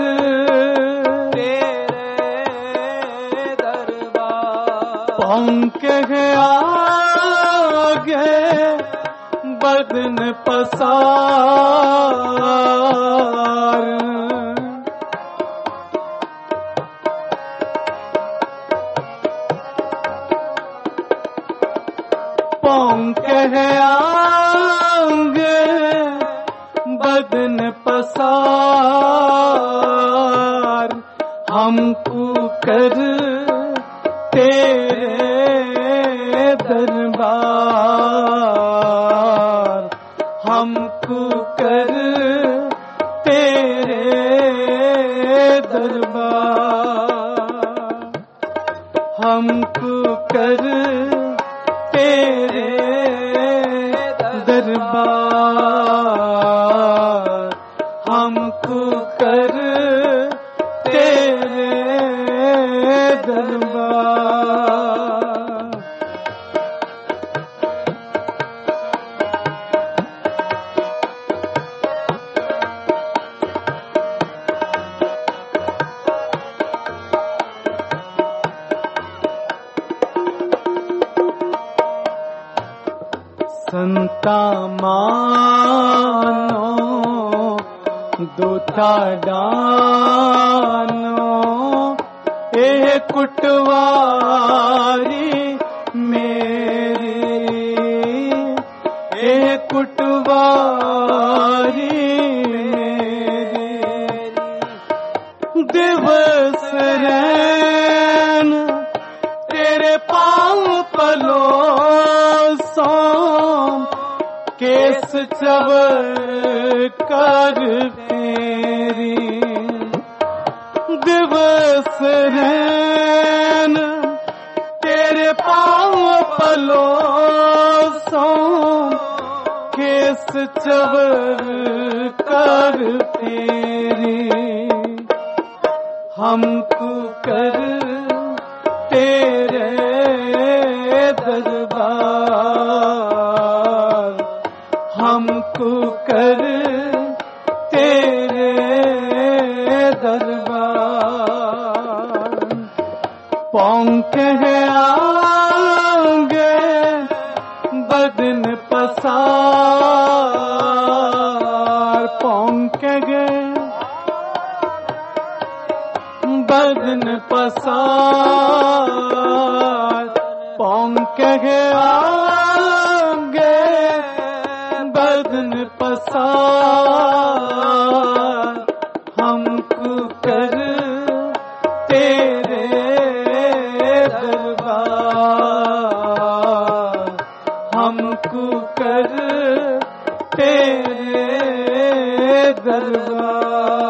S1: तेरे दरबार। पौंक है आगे बदन पसार, पौंक है आगे बदन पसार। हमको कर तेरे दरबार, हमको कर तेरे दरबार, हमको कर तेरे दरबार, हमको कर तेरे दरबार। संता मानो दूता डानो, ए कुटवारी मेरी दिवस रैन तेरे पाँव पलोसों केस चवर कर फेरी दिवस रैन तेरे पाँव पलोसों केस चवर कर फेरी हमको कर तेरे दरबार हमको कर तेरे दरबार पौंक है आगे बदन पसार पौंक है बदन पसार पौंक है आगे बदन पसार हमको कर तेरे दरबार हमको कर तेरे दरबार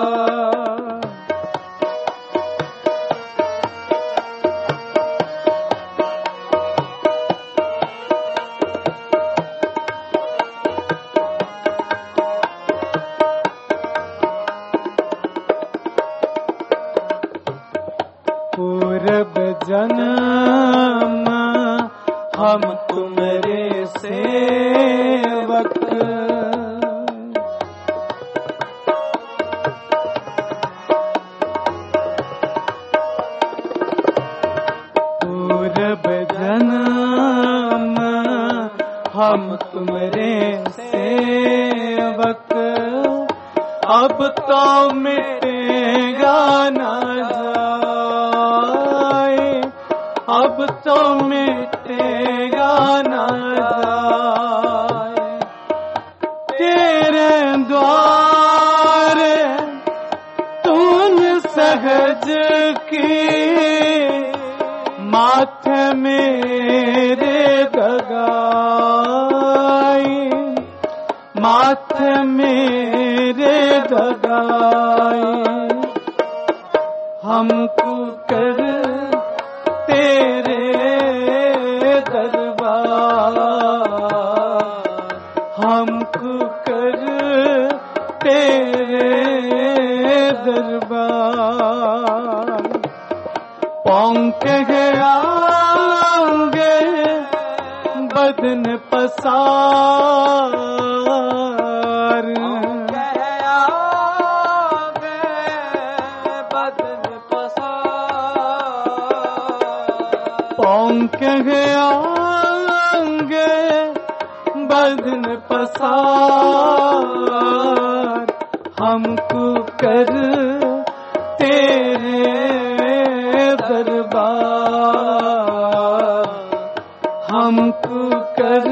S1: पूरब जन्म हम तुम्हारे सेवक पूरब जन्म हम तुम्हारे सेवक अब तो मिटेगा ना अब तो मिटेगा ना जाए तेरे द्वार तून सहज की माथे मेरे दगाई माथे मेरे दगाई हमको कर तेरे दरबार हमको कर तेरे दरबार पौंक है आगे बदन पसार पौंक है आगे बदन पसार हमको कर तेरे दरबार हमको कर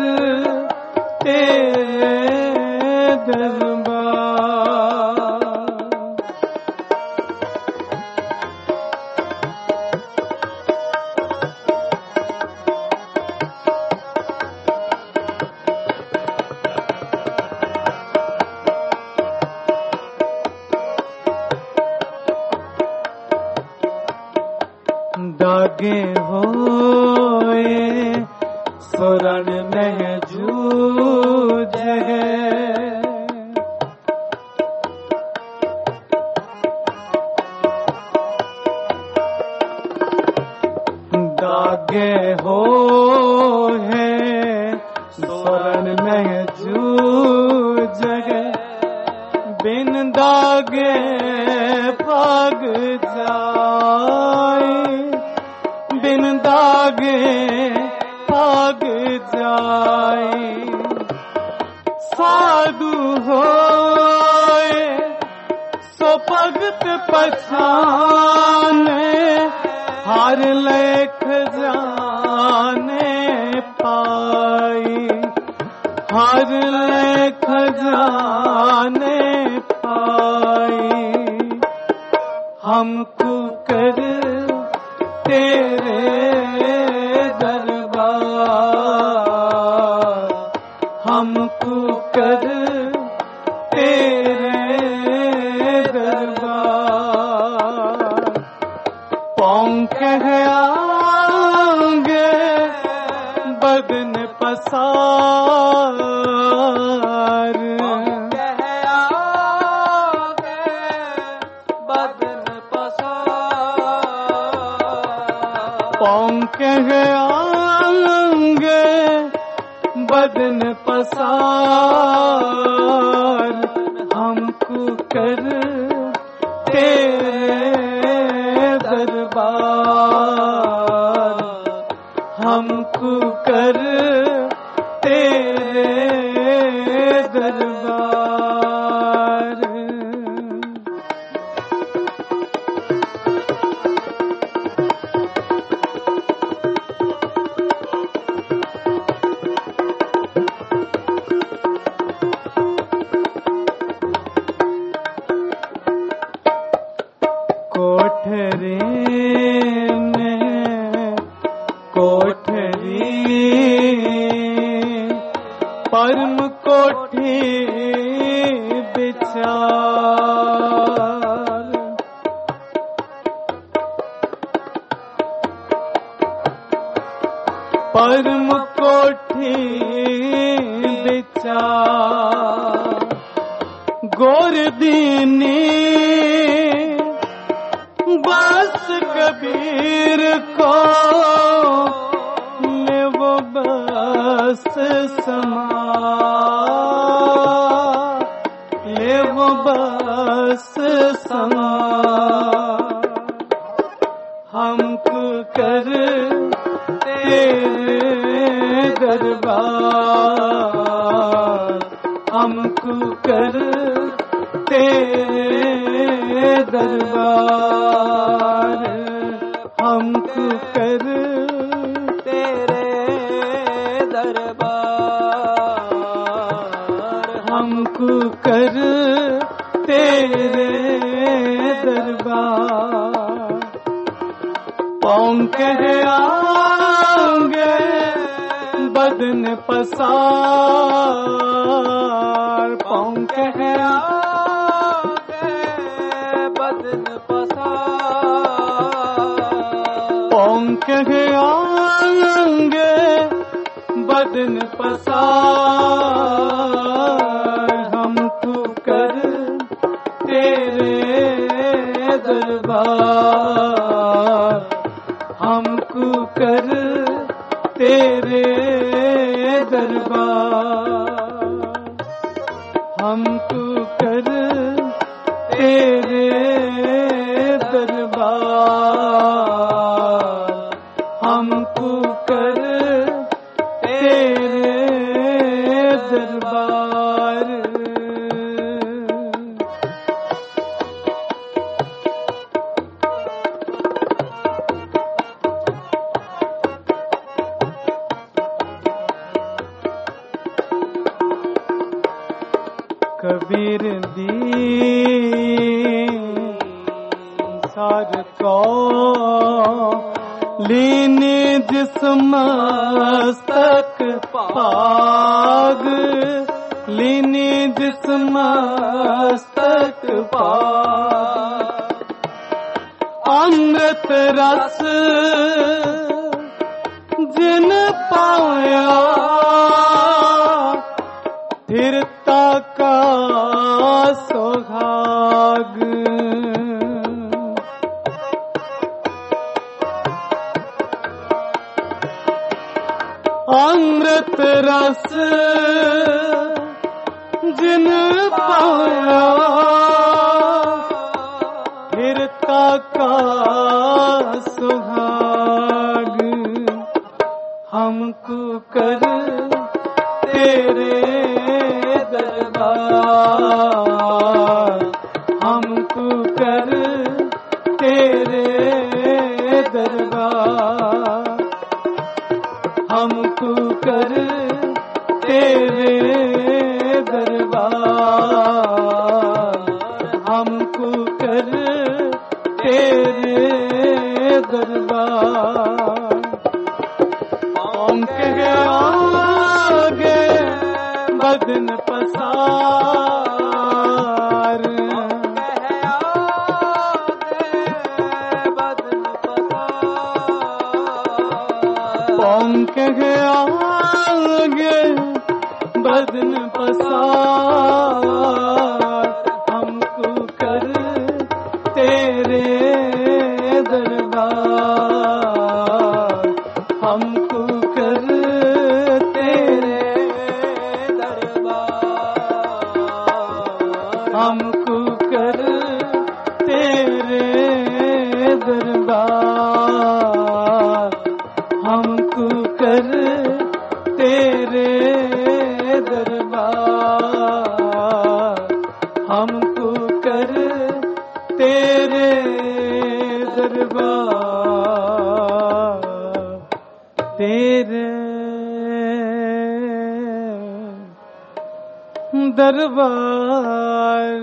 S1: तेरे दरबार दागे होए सुरण में जूझ दागे हो है सुरण में जूझ बिन दागे भाग जाए बिन दागे भाग जाए साधु होए सो भगत पछाने हर लेख जाने पाई हर लेख जाने पाए, हमको कर तेरे दरबार, हमको कर तेरे दरबार। पाँव कह आएंगे बदन पसार,
S3: कह आगे बदन पसार।
S1: पाँव कह आएंगे बदन पसार, हमको कर तेरे दरबार, हमको कर तेरे दरबार। कोठरी में कोठरी, परम कोठी विचार, परम कोठी विचार। गोरदीनी बस कबीर को ले वो बस समा, ले वो बस समा। हमको कर तेरे दरबार, हमको कर तेरे दरबार, हमको कर
S3: तेरे दरबार,
S1: हमको कर तेरे दरबार। पाँव कह आएंगे बदन पसार, पाँव कह
S3: आगे बदन पसार।
S1: पाँव कह आएंगे बदन पसार, हमको कर तेरे दरबार, हमको कर तेरे दरबार, हमको कर तेरे दरबार, हमको कर तेरे दरबार। कबीर दीन सार को लीने जिस मस्तक पाग, लीने जिस मस्तक पाग। अमृत रस जिन पाया फिरता का सुहाग। अमृत रस जिन पाया फिरता का सुहाग। हमको कर तेरे दरबार, हमको कर तेरे दरबार, हमको कर तेरे दरबार। कर तेरे दरबार। ओम के आगे बदन पसार, ओम के आगे बदन पसार, हमको कर तेरे दरबार, हमको कर तेरे दरबार, हमको कर तेरे दरबार, हमको कर तेरे दरबार, हमको कर तेरे दरबार, तेरे दरबार।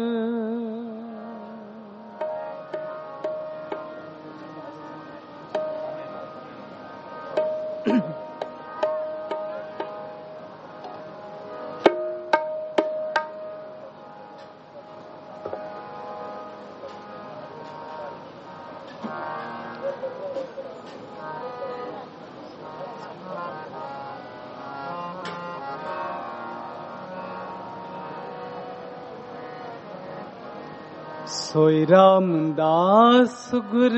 S1: सोई रामदास गुर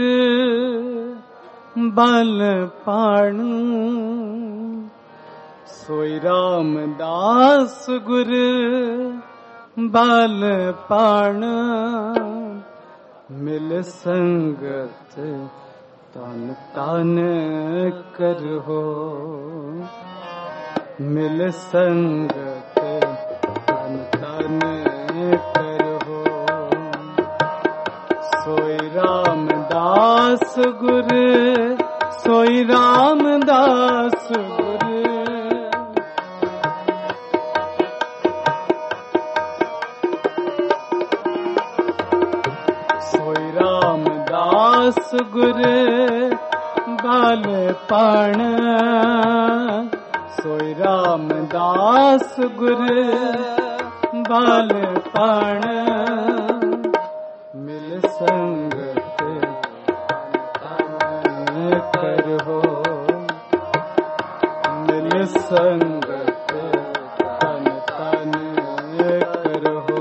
S1: बल पाण, सोई रामदास गुर बल पाण, मिल संगत तन तन करहो, मिल संगत तन तन करहो। सोई रामदास गुर, सोई रामदास गुर, सोई रामदास गुर बाल पाण, सोई रामदास गुर बाल पाण, मिल संगत तन करहो, मिल संगत तन तन करहो।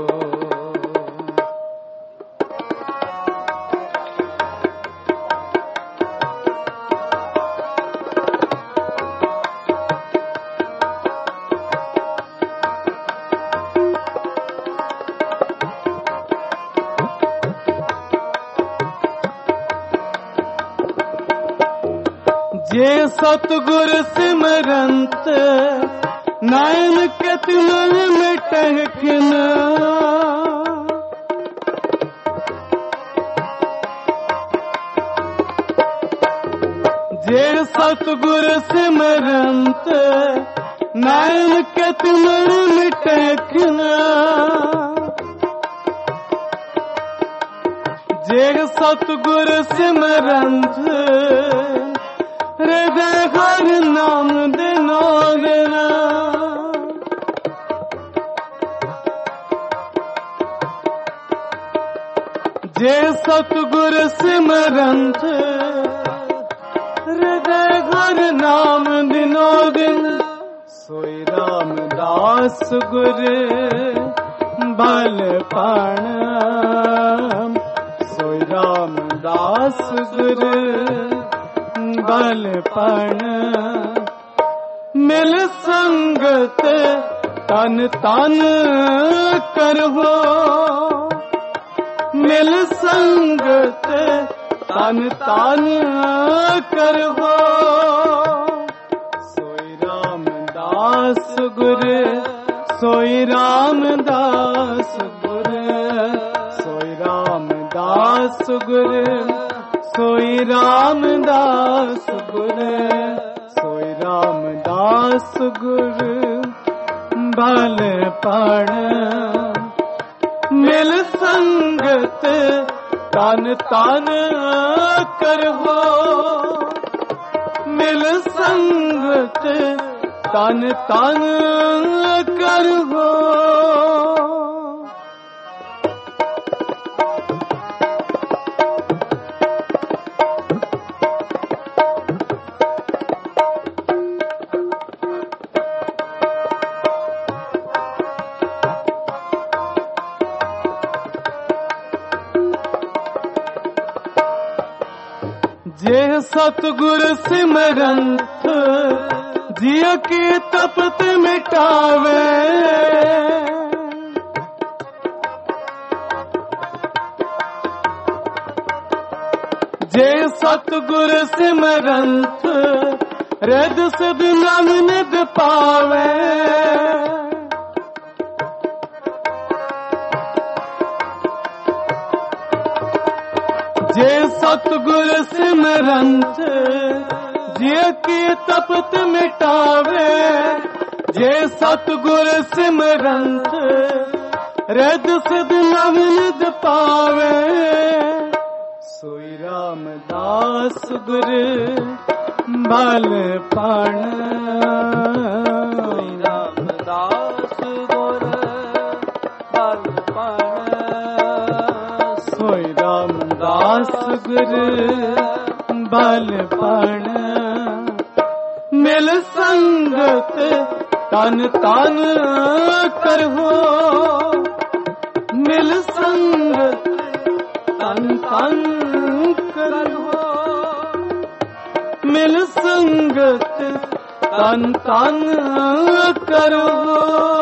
S1: जे सतगुर सिमरंत नैन के तिल मिटहकिन, जे सतगुर सिमरंत नैन के तिल मिटहकिन, जे सतगुर सिमरंत हृदय हर नाम दिनो देना, जे सतगुर सिमरंत हृदय हर नाम दिनो दिन, सोई रामदास गुर बल पाण, सोई रामदास गुर बल पाण, मिल संगत तन तन करहो, मिल संगत तन तन करहो। सोई रामदास गुर, सोई रामदास गुर, सोई रामदास गुर, सोई रामदास गुर, सोई रामदास गुर बल पाण, मिल संगत तान तान करहो मिल संगत तान तान करहो जे सतगुर सिमरंत जिय की तपत मिटावे जे सतगुर सिमरंत रद सद नाम निद पावे जे सतगुर सिमरंत जिय की तपत मिटावे जे सतगुर सिमरंत रद सिद नव निद पावे सोई रामदास गुर बल पण
S3: सोई रामदास गुर बल पण
S1: सोई रामदास गुर बलपण मिल संगत तन तन करहो मिल संगत तन तन करहो मिल संगत तन तन करहो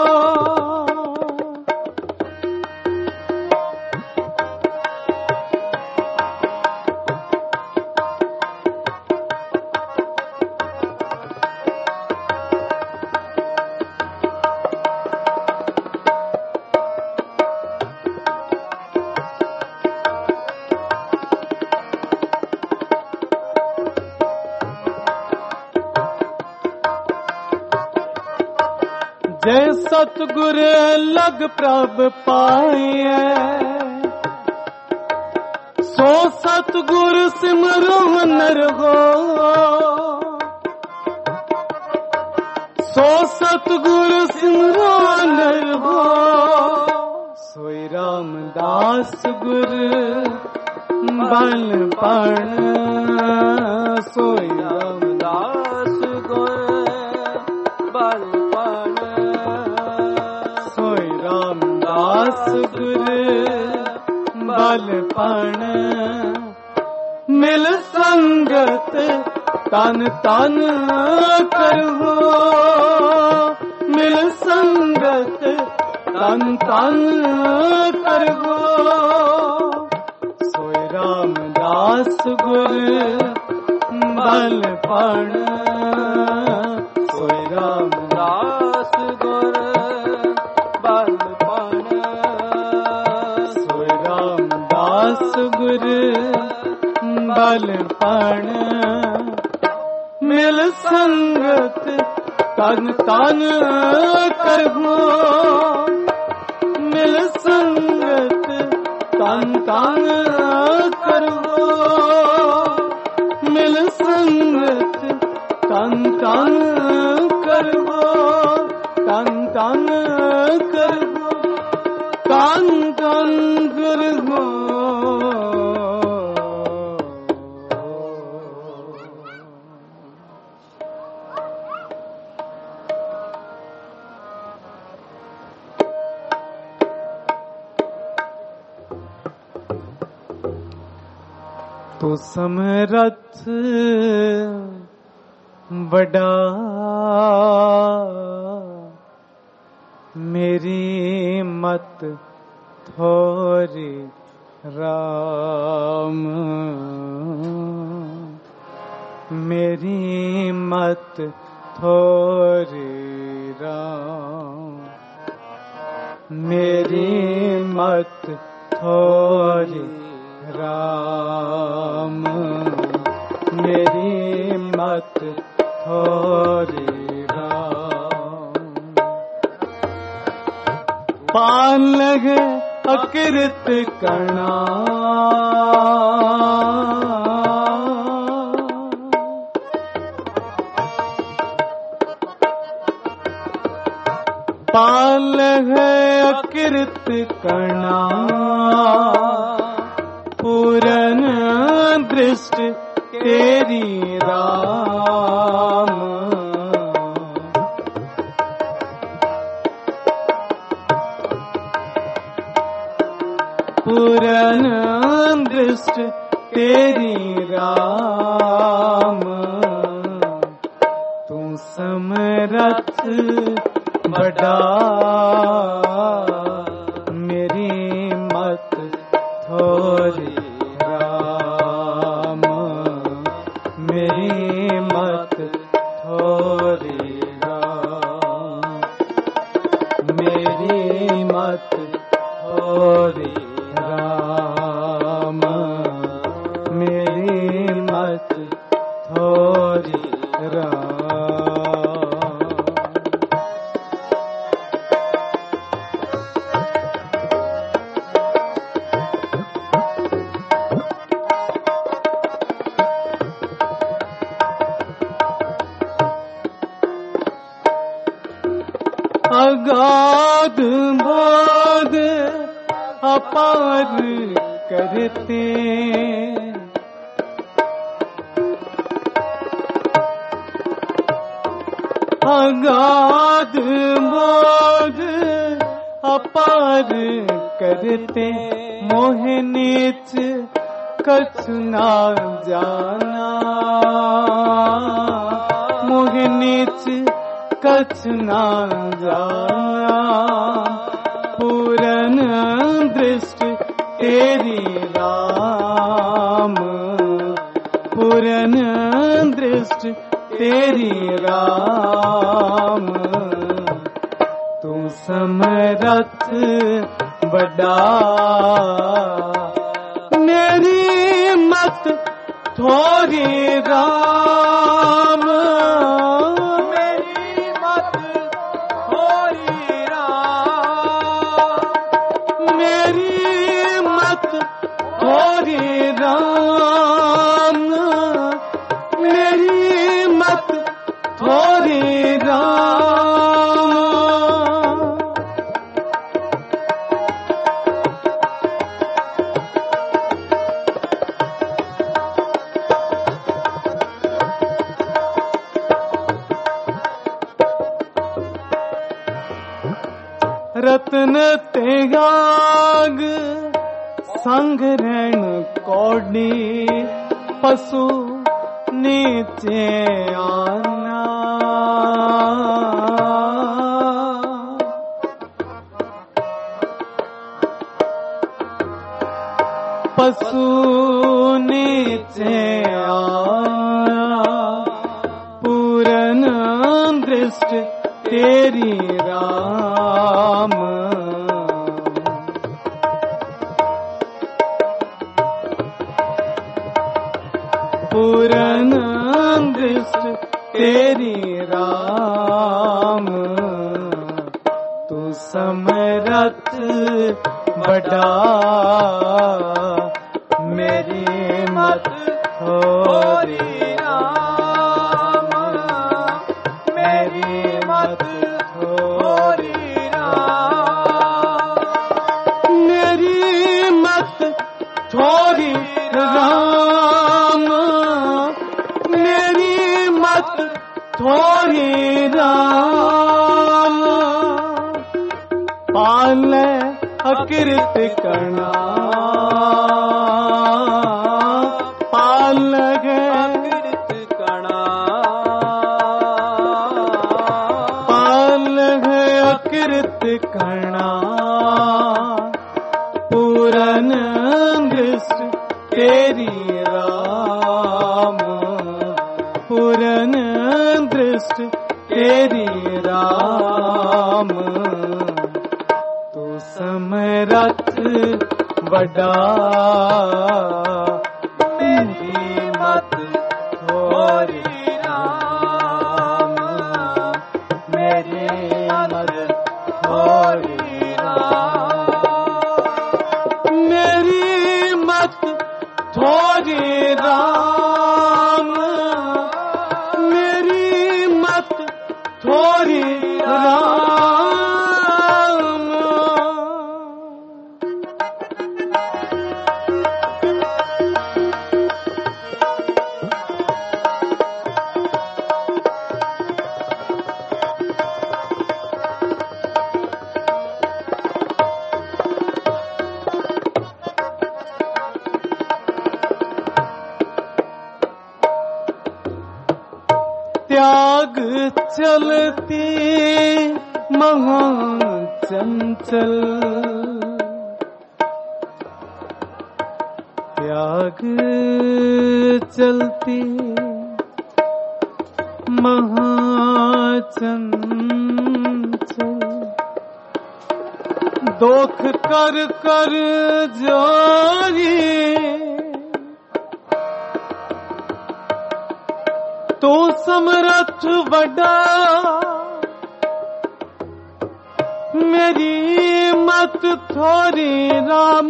S1: जय सतगुर लग प्रभ पाए सो सतगुर सिमरो नर हो सो सतगुर सिमरो नर हो सोई रामदास गुर बलपण सोई
S3: रामदास गुर बलपण
S1: सोई रामदास गुर बलपण मिल संगत तन तन करहो मिल संगत तन तन करहो सोई रामदास गुर बलपण सोई रामदास
S3: गुर बलपण
S1: सोई रामदास गुर बलपण मिल संगत तन तन करहो मिल संगत तन तन करहो मिल संगत तन तन करहो तन तन करहो तन तन करहो तो समरथ बड़ा मेरी मत थोरी राम मेरी मत थोरी राम मेरी मत थोरी राम मेरी मत थोरी राम पान लगे अकृत कणा पाल है अकृत कणा पूरन दृष्टि तेरी राम पूरन दृष्टि तेरी राम तू समरथ बड़ा मेरी मत थोड़ी राम मेरी मत थोड़ी राम मेरी मत थोड़ी राम मेरी मत थोड़ी राम अगाध बोध अपार करते अगाध बोध अपार करते मोह नीच कछु ना जाना मोह नीच कछु ना जाना पूरन दृष्टि तेरी राम पूरन दृष्टि तेरी राम तू समरथ बड़ा मेरी मत थोड़ी राम राम मेरी मत थोड़ी राम रत्न त्याग संग रहन कौड़ी पशु नीचे आना पशु नीचे आना पूरन दृष्टि तेरी राम पूरन दृष्टि तेरी राम तू समरथ बड़ा मेरी मत थोड़ी राम मेरी मत थोड़ी राम मेरी मत थोड़ी राम मेरी मत थोड़ी राम पाल अकृत कणा पाल अकृत कणा पाल अकृत कणा पूरन दृष्टि तेरी राम पूरन दृष्टि तेरी राम तू समरथ बड़ा मेरी मत थोड़ी राम मेरी मत थोड़ी राम थोरी राम, मेरी मत थोरी राम। त्याग चलती महाचंचल, त्याग चलती महाचंचल, दोख कर कर जोरी, तू समर्थ वड्डा, मेरी मत थोरी राम,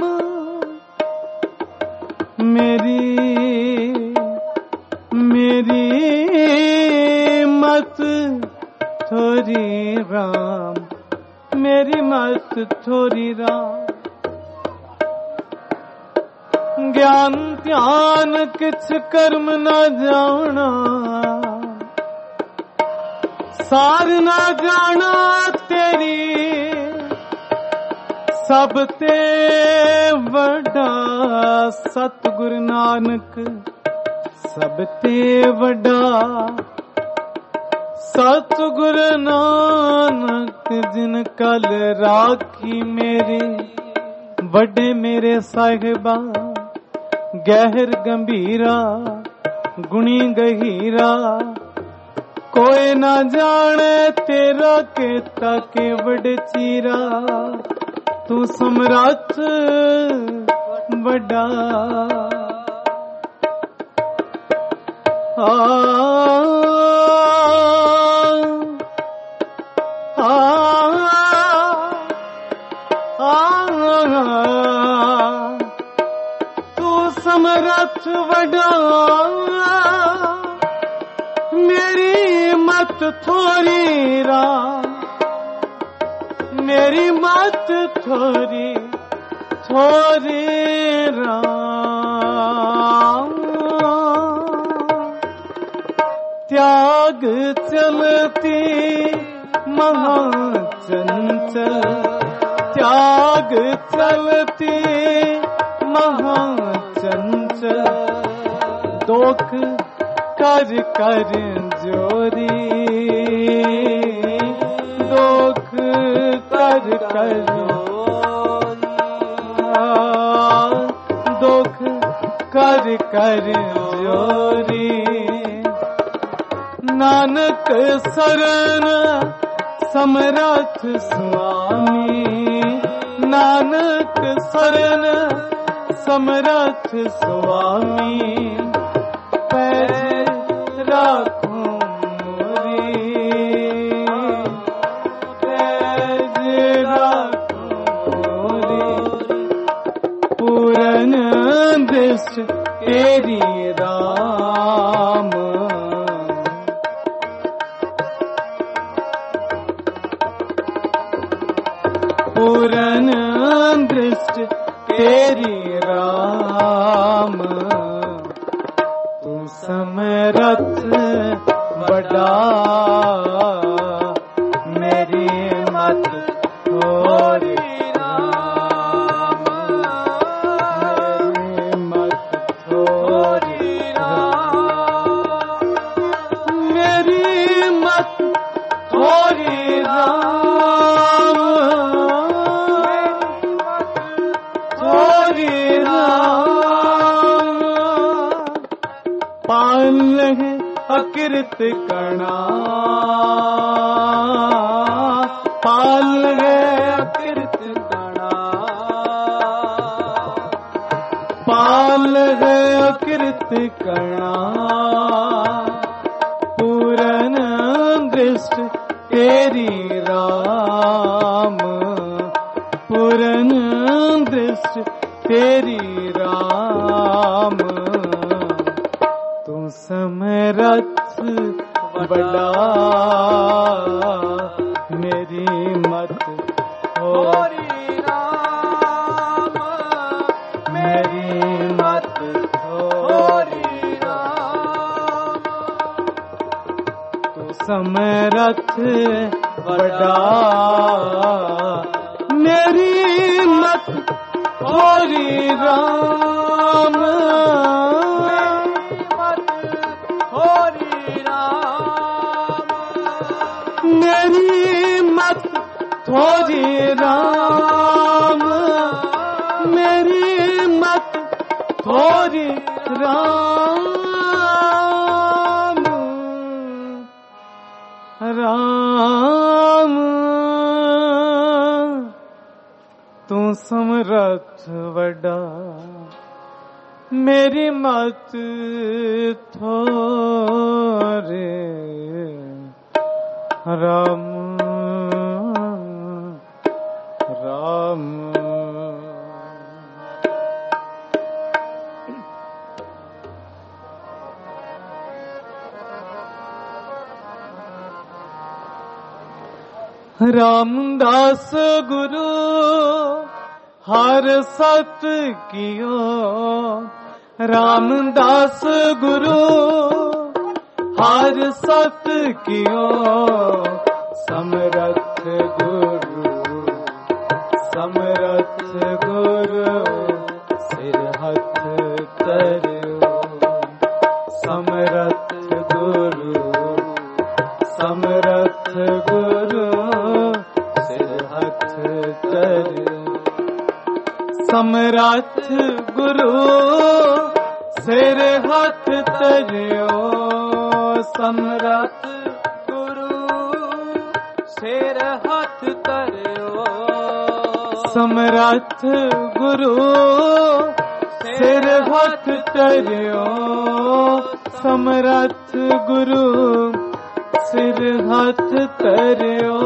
S1: मेरी मत थोरी राम, मेरी मत थोरी राम। ज्ञान ध्यान किछ कर्म न जाना, सार न जाना तेरी, सब ते वड्डा सतगुरु नानक, सब ते वड्डा सतगुरु नानक, जिन कल राखी मेरे वड्डे मेरे साहिबा, गहर गंभीरा गुणी गहीरा, कोई ना जाने तेरा केता के वड चीरा, तू सम्राट वड्डा। समरथ वड्डा, मेरी मत थोरी राम, मेरी मत थोरी थोरी राम। त्याग चलती महाचंचल, त्याग चलती महाचंचल, दोख कर कर जोरी, दोख कर कर जोरी, दोख कर कर जोरी। नानक शरण समरथ स्वामी, नानक शरण समरथ स्वामी, पैज राखो मोरी, पैज राखो मोरी, पूरन दृष्टि तेरी राम। पूरन दृष्टि तेरी राम, तू समरथ बड़ा, मेरी मत थोरी राम, मेरी मत थोरी राम, मेरी मत थोरी राम, पाल है अकृत कणा, पाल है अकृत कणा, पाल है अकृत कणा, पूरन दृष्टि तेरी राम, पूरन दृष्टि तेरी राम तू समरथ बड़ा मेरी मत
S3: होरी राम
S1: मेरी मत
S3: होरी राम
S1: तू समरथ बड़ा मेरी मत होरी राम
S3: होरी राम
S1: मेरी मत थोड़ी राम मेरी मत थोड़ी राम राम तू समरथ वड़ा मेरी मत थोरे राम राम रामदास गुरु हर सत कियो रामदास गुरु हर सत कियो समरथ गुरु समरथ गुरु सिर हथ तरियो समरथ गुरु समरथ गुरु सिर हथ तरियो समरथ गुरु सिर हथ तरियो समरथ
S3: गुरु सिर हथ तरियो
S1: समरथ गुरु सिर हथ तरियो समरथ गुरु सिर हथ तरियो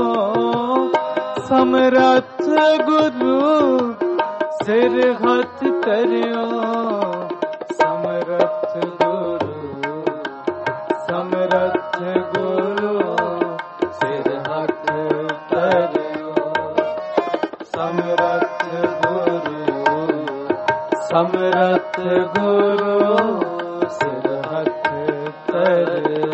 S1: समरथ गुरु सिर हथ तरियो समरथ गुरु समरथ गुरु सिर हथ तरियो समरथ गुरु समरथ गुरु सिर हथ तरियो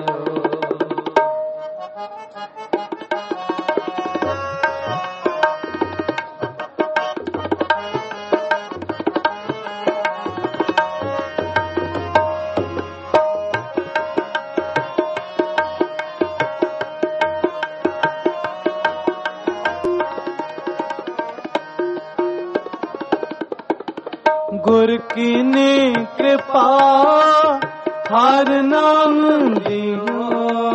S1: गुर कीने कृपा हर नाम दियो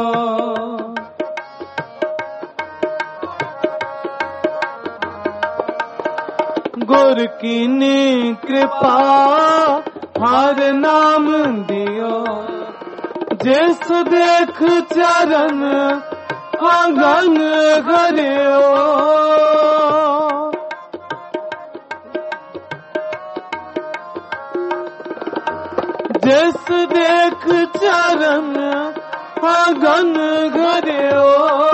S1: गुर कीने कृपा हर नाम दियो जिस देख चरण आंगन हरियो जिस देख चरण आंगन घरियो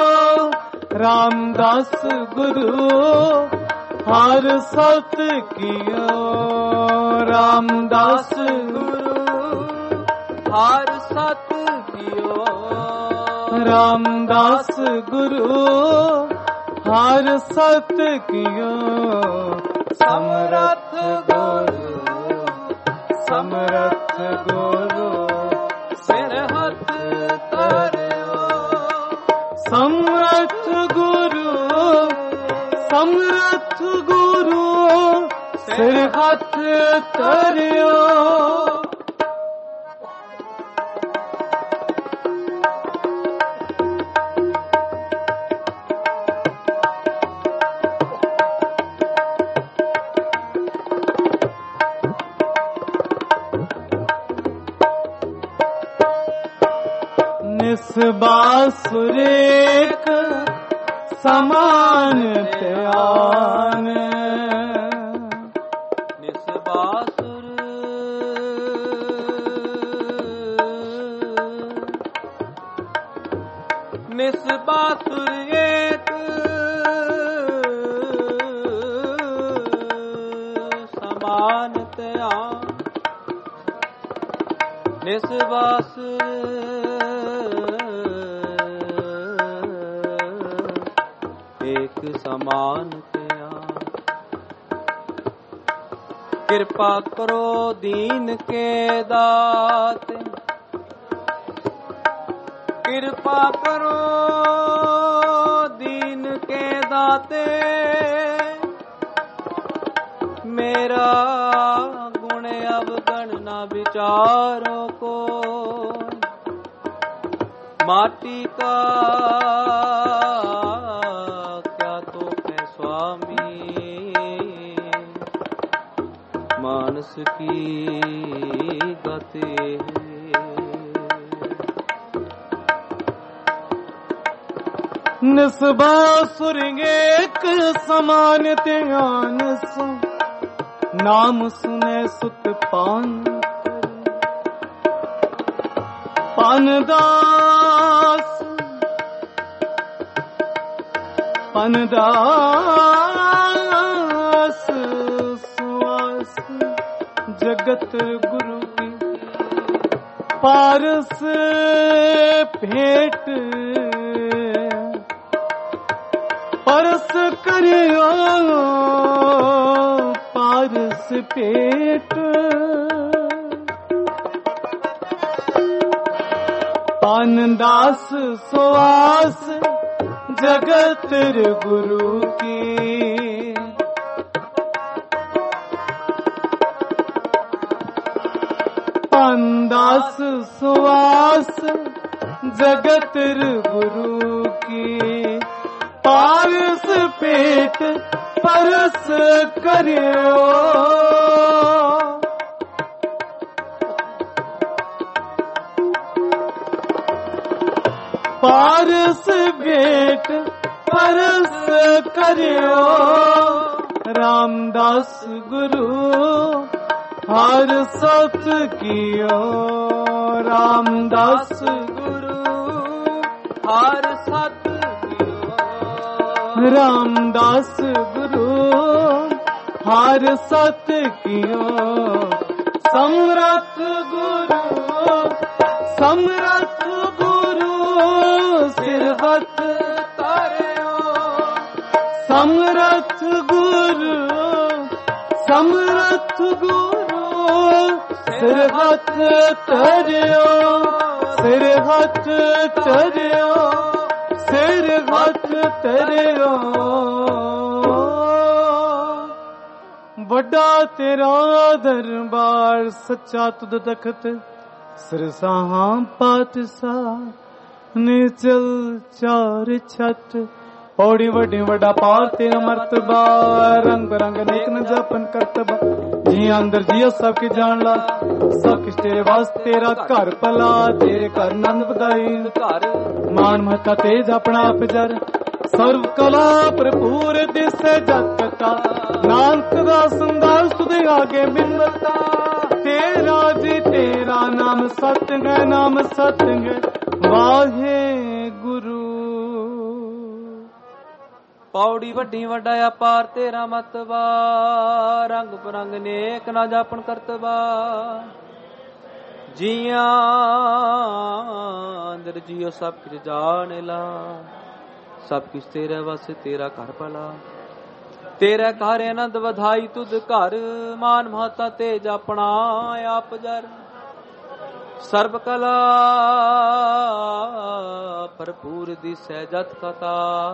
S1: रामदास गुरु हर सत कियो रामदास
S3: गुरु हर सत कियो
S1: रामदास गुरु हर सत कियो समरथ गुरु समरथ गुरु
S3: सिर हथ तरियो
S1: समरथ गुरु समरथ गुरु सिर हथ तरियो बासुरेक समान ध्यान
S3: ਬਾਸੁਰ ਨਿਸ ਬਾਸੁਰ ਏਕ ਸਮਾਨ ਧਿਆਨ ਨਿਸ ਬਾਸੁਰ ਏਕ ਸਮਾਨ ਧਿਆਨ ਕਿਰਪਾ ਕਰੋ ਦੀਨ ਕੇ ਦਾਤੇ ਕਿਰਪਾ ਕਰੋ ਦੀਨ ਕੇ ਦਾਤੇ ਮੇਰਾ ਗੁਣ ਅਵਗਣ ਨਾ ਵਿਚਾਰੋ ਕੋ माटी का क्या तो है स्वामी मानस की गति
S1: निस्बासुर एक समान ध्यान सो नाम सुने सुत पान पनदास सुवास जगत गुरु की पारस भेंट परस करियो पारस पेट पानदास सुवास जगत गुरु की पानदास सुवास जगत गुरु की पारस पेट परस करियो पारस भेंट परस करियो रामदास गुरु हर सत कियो रामदास
S3: गुरु हर सत कियो
S1: रामदास गुरु हर सत कियो समरथ गुरु समरथ गुरु सिरहत
S3: तारियो
S1: समरथ गुरु समरथ गुरु सिरहत तरियो सिरहत तरियो सिरहत तरियो वड्डा तेरा दरबार सच्चा तुद तखत सिरसाहा पातशाह निचल चार छत पौड़ी वड्डी वड्डा पार तेरा मर्तबा रंग बिरंग नेक न जपन करतबा जी अंदर जियो सब की जान ला सब किस तेरे वास्ते तेरा घर भला तेरे घर नंद बधाई
S3: घर
S1: मान महता तेज अपना आप जर सर्व कला भरपूर दिसे जत कथा नानक दा संदास तुदे आगे बिनता तेरा जी तेरा नाम सत्य है नाम सत्य है वाहे गुरु
S3: पौड़ी वड्डी वड्डा अपार तेरा मतबा रंग बिरंग नेक ना जापन करतबा जिया अंदर जियो सब कुछ जान ला सब कुछ तेरे वास्ते तेरा घर भला तेरे घर आनंद वधाई तुद घर मान महता तेज अपना आप जर सर्व कला भरपूर दिसै जत कथा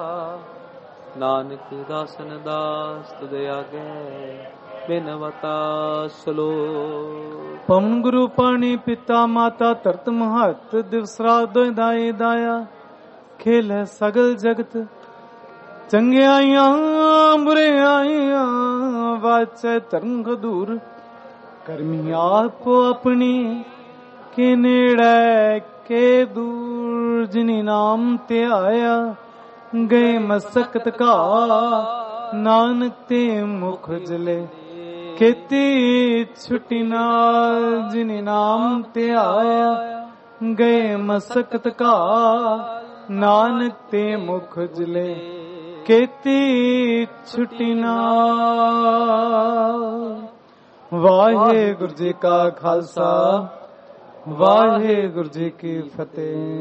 S3: नानक दासन दास तुदे आगे बिनवता सलो
S1: पवन गुरु पाणी पिता माता तरत महत दिवस रात दाई दाया खेल है सगल जगत चंगियाइयां बुराइयां वाचे तरंग दूर करमी आपो अपनी के नेड़े के दूर जिनी नाम ते आया गए मसकत का नानक ते मुख जले ਕੀਤੀ ਛੁੱਟੀ ਨਾਲ ਜਿਨ ਨਾਮ ਤੇ ਆਇਆ ਗਏ ਮਸਕਤ ਕਾ ਨਾਨਕ ਤੇ ਮੁਖ ਜਲੇ ਕੀਤੀ ਛੁੱਟੀ ਨਾਲ। ਵਾਹਿਗੁਰੂ ਜੀ ਕਾ ਖਾਲਸਾ ਵਾਹਿਗੁਰੂ ਜੀ ਕੀ ਫਤਿਹ।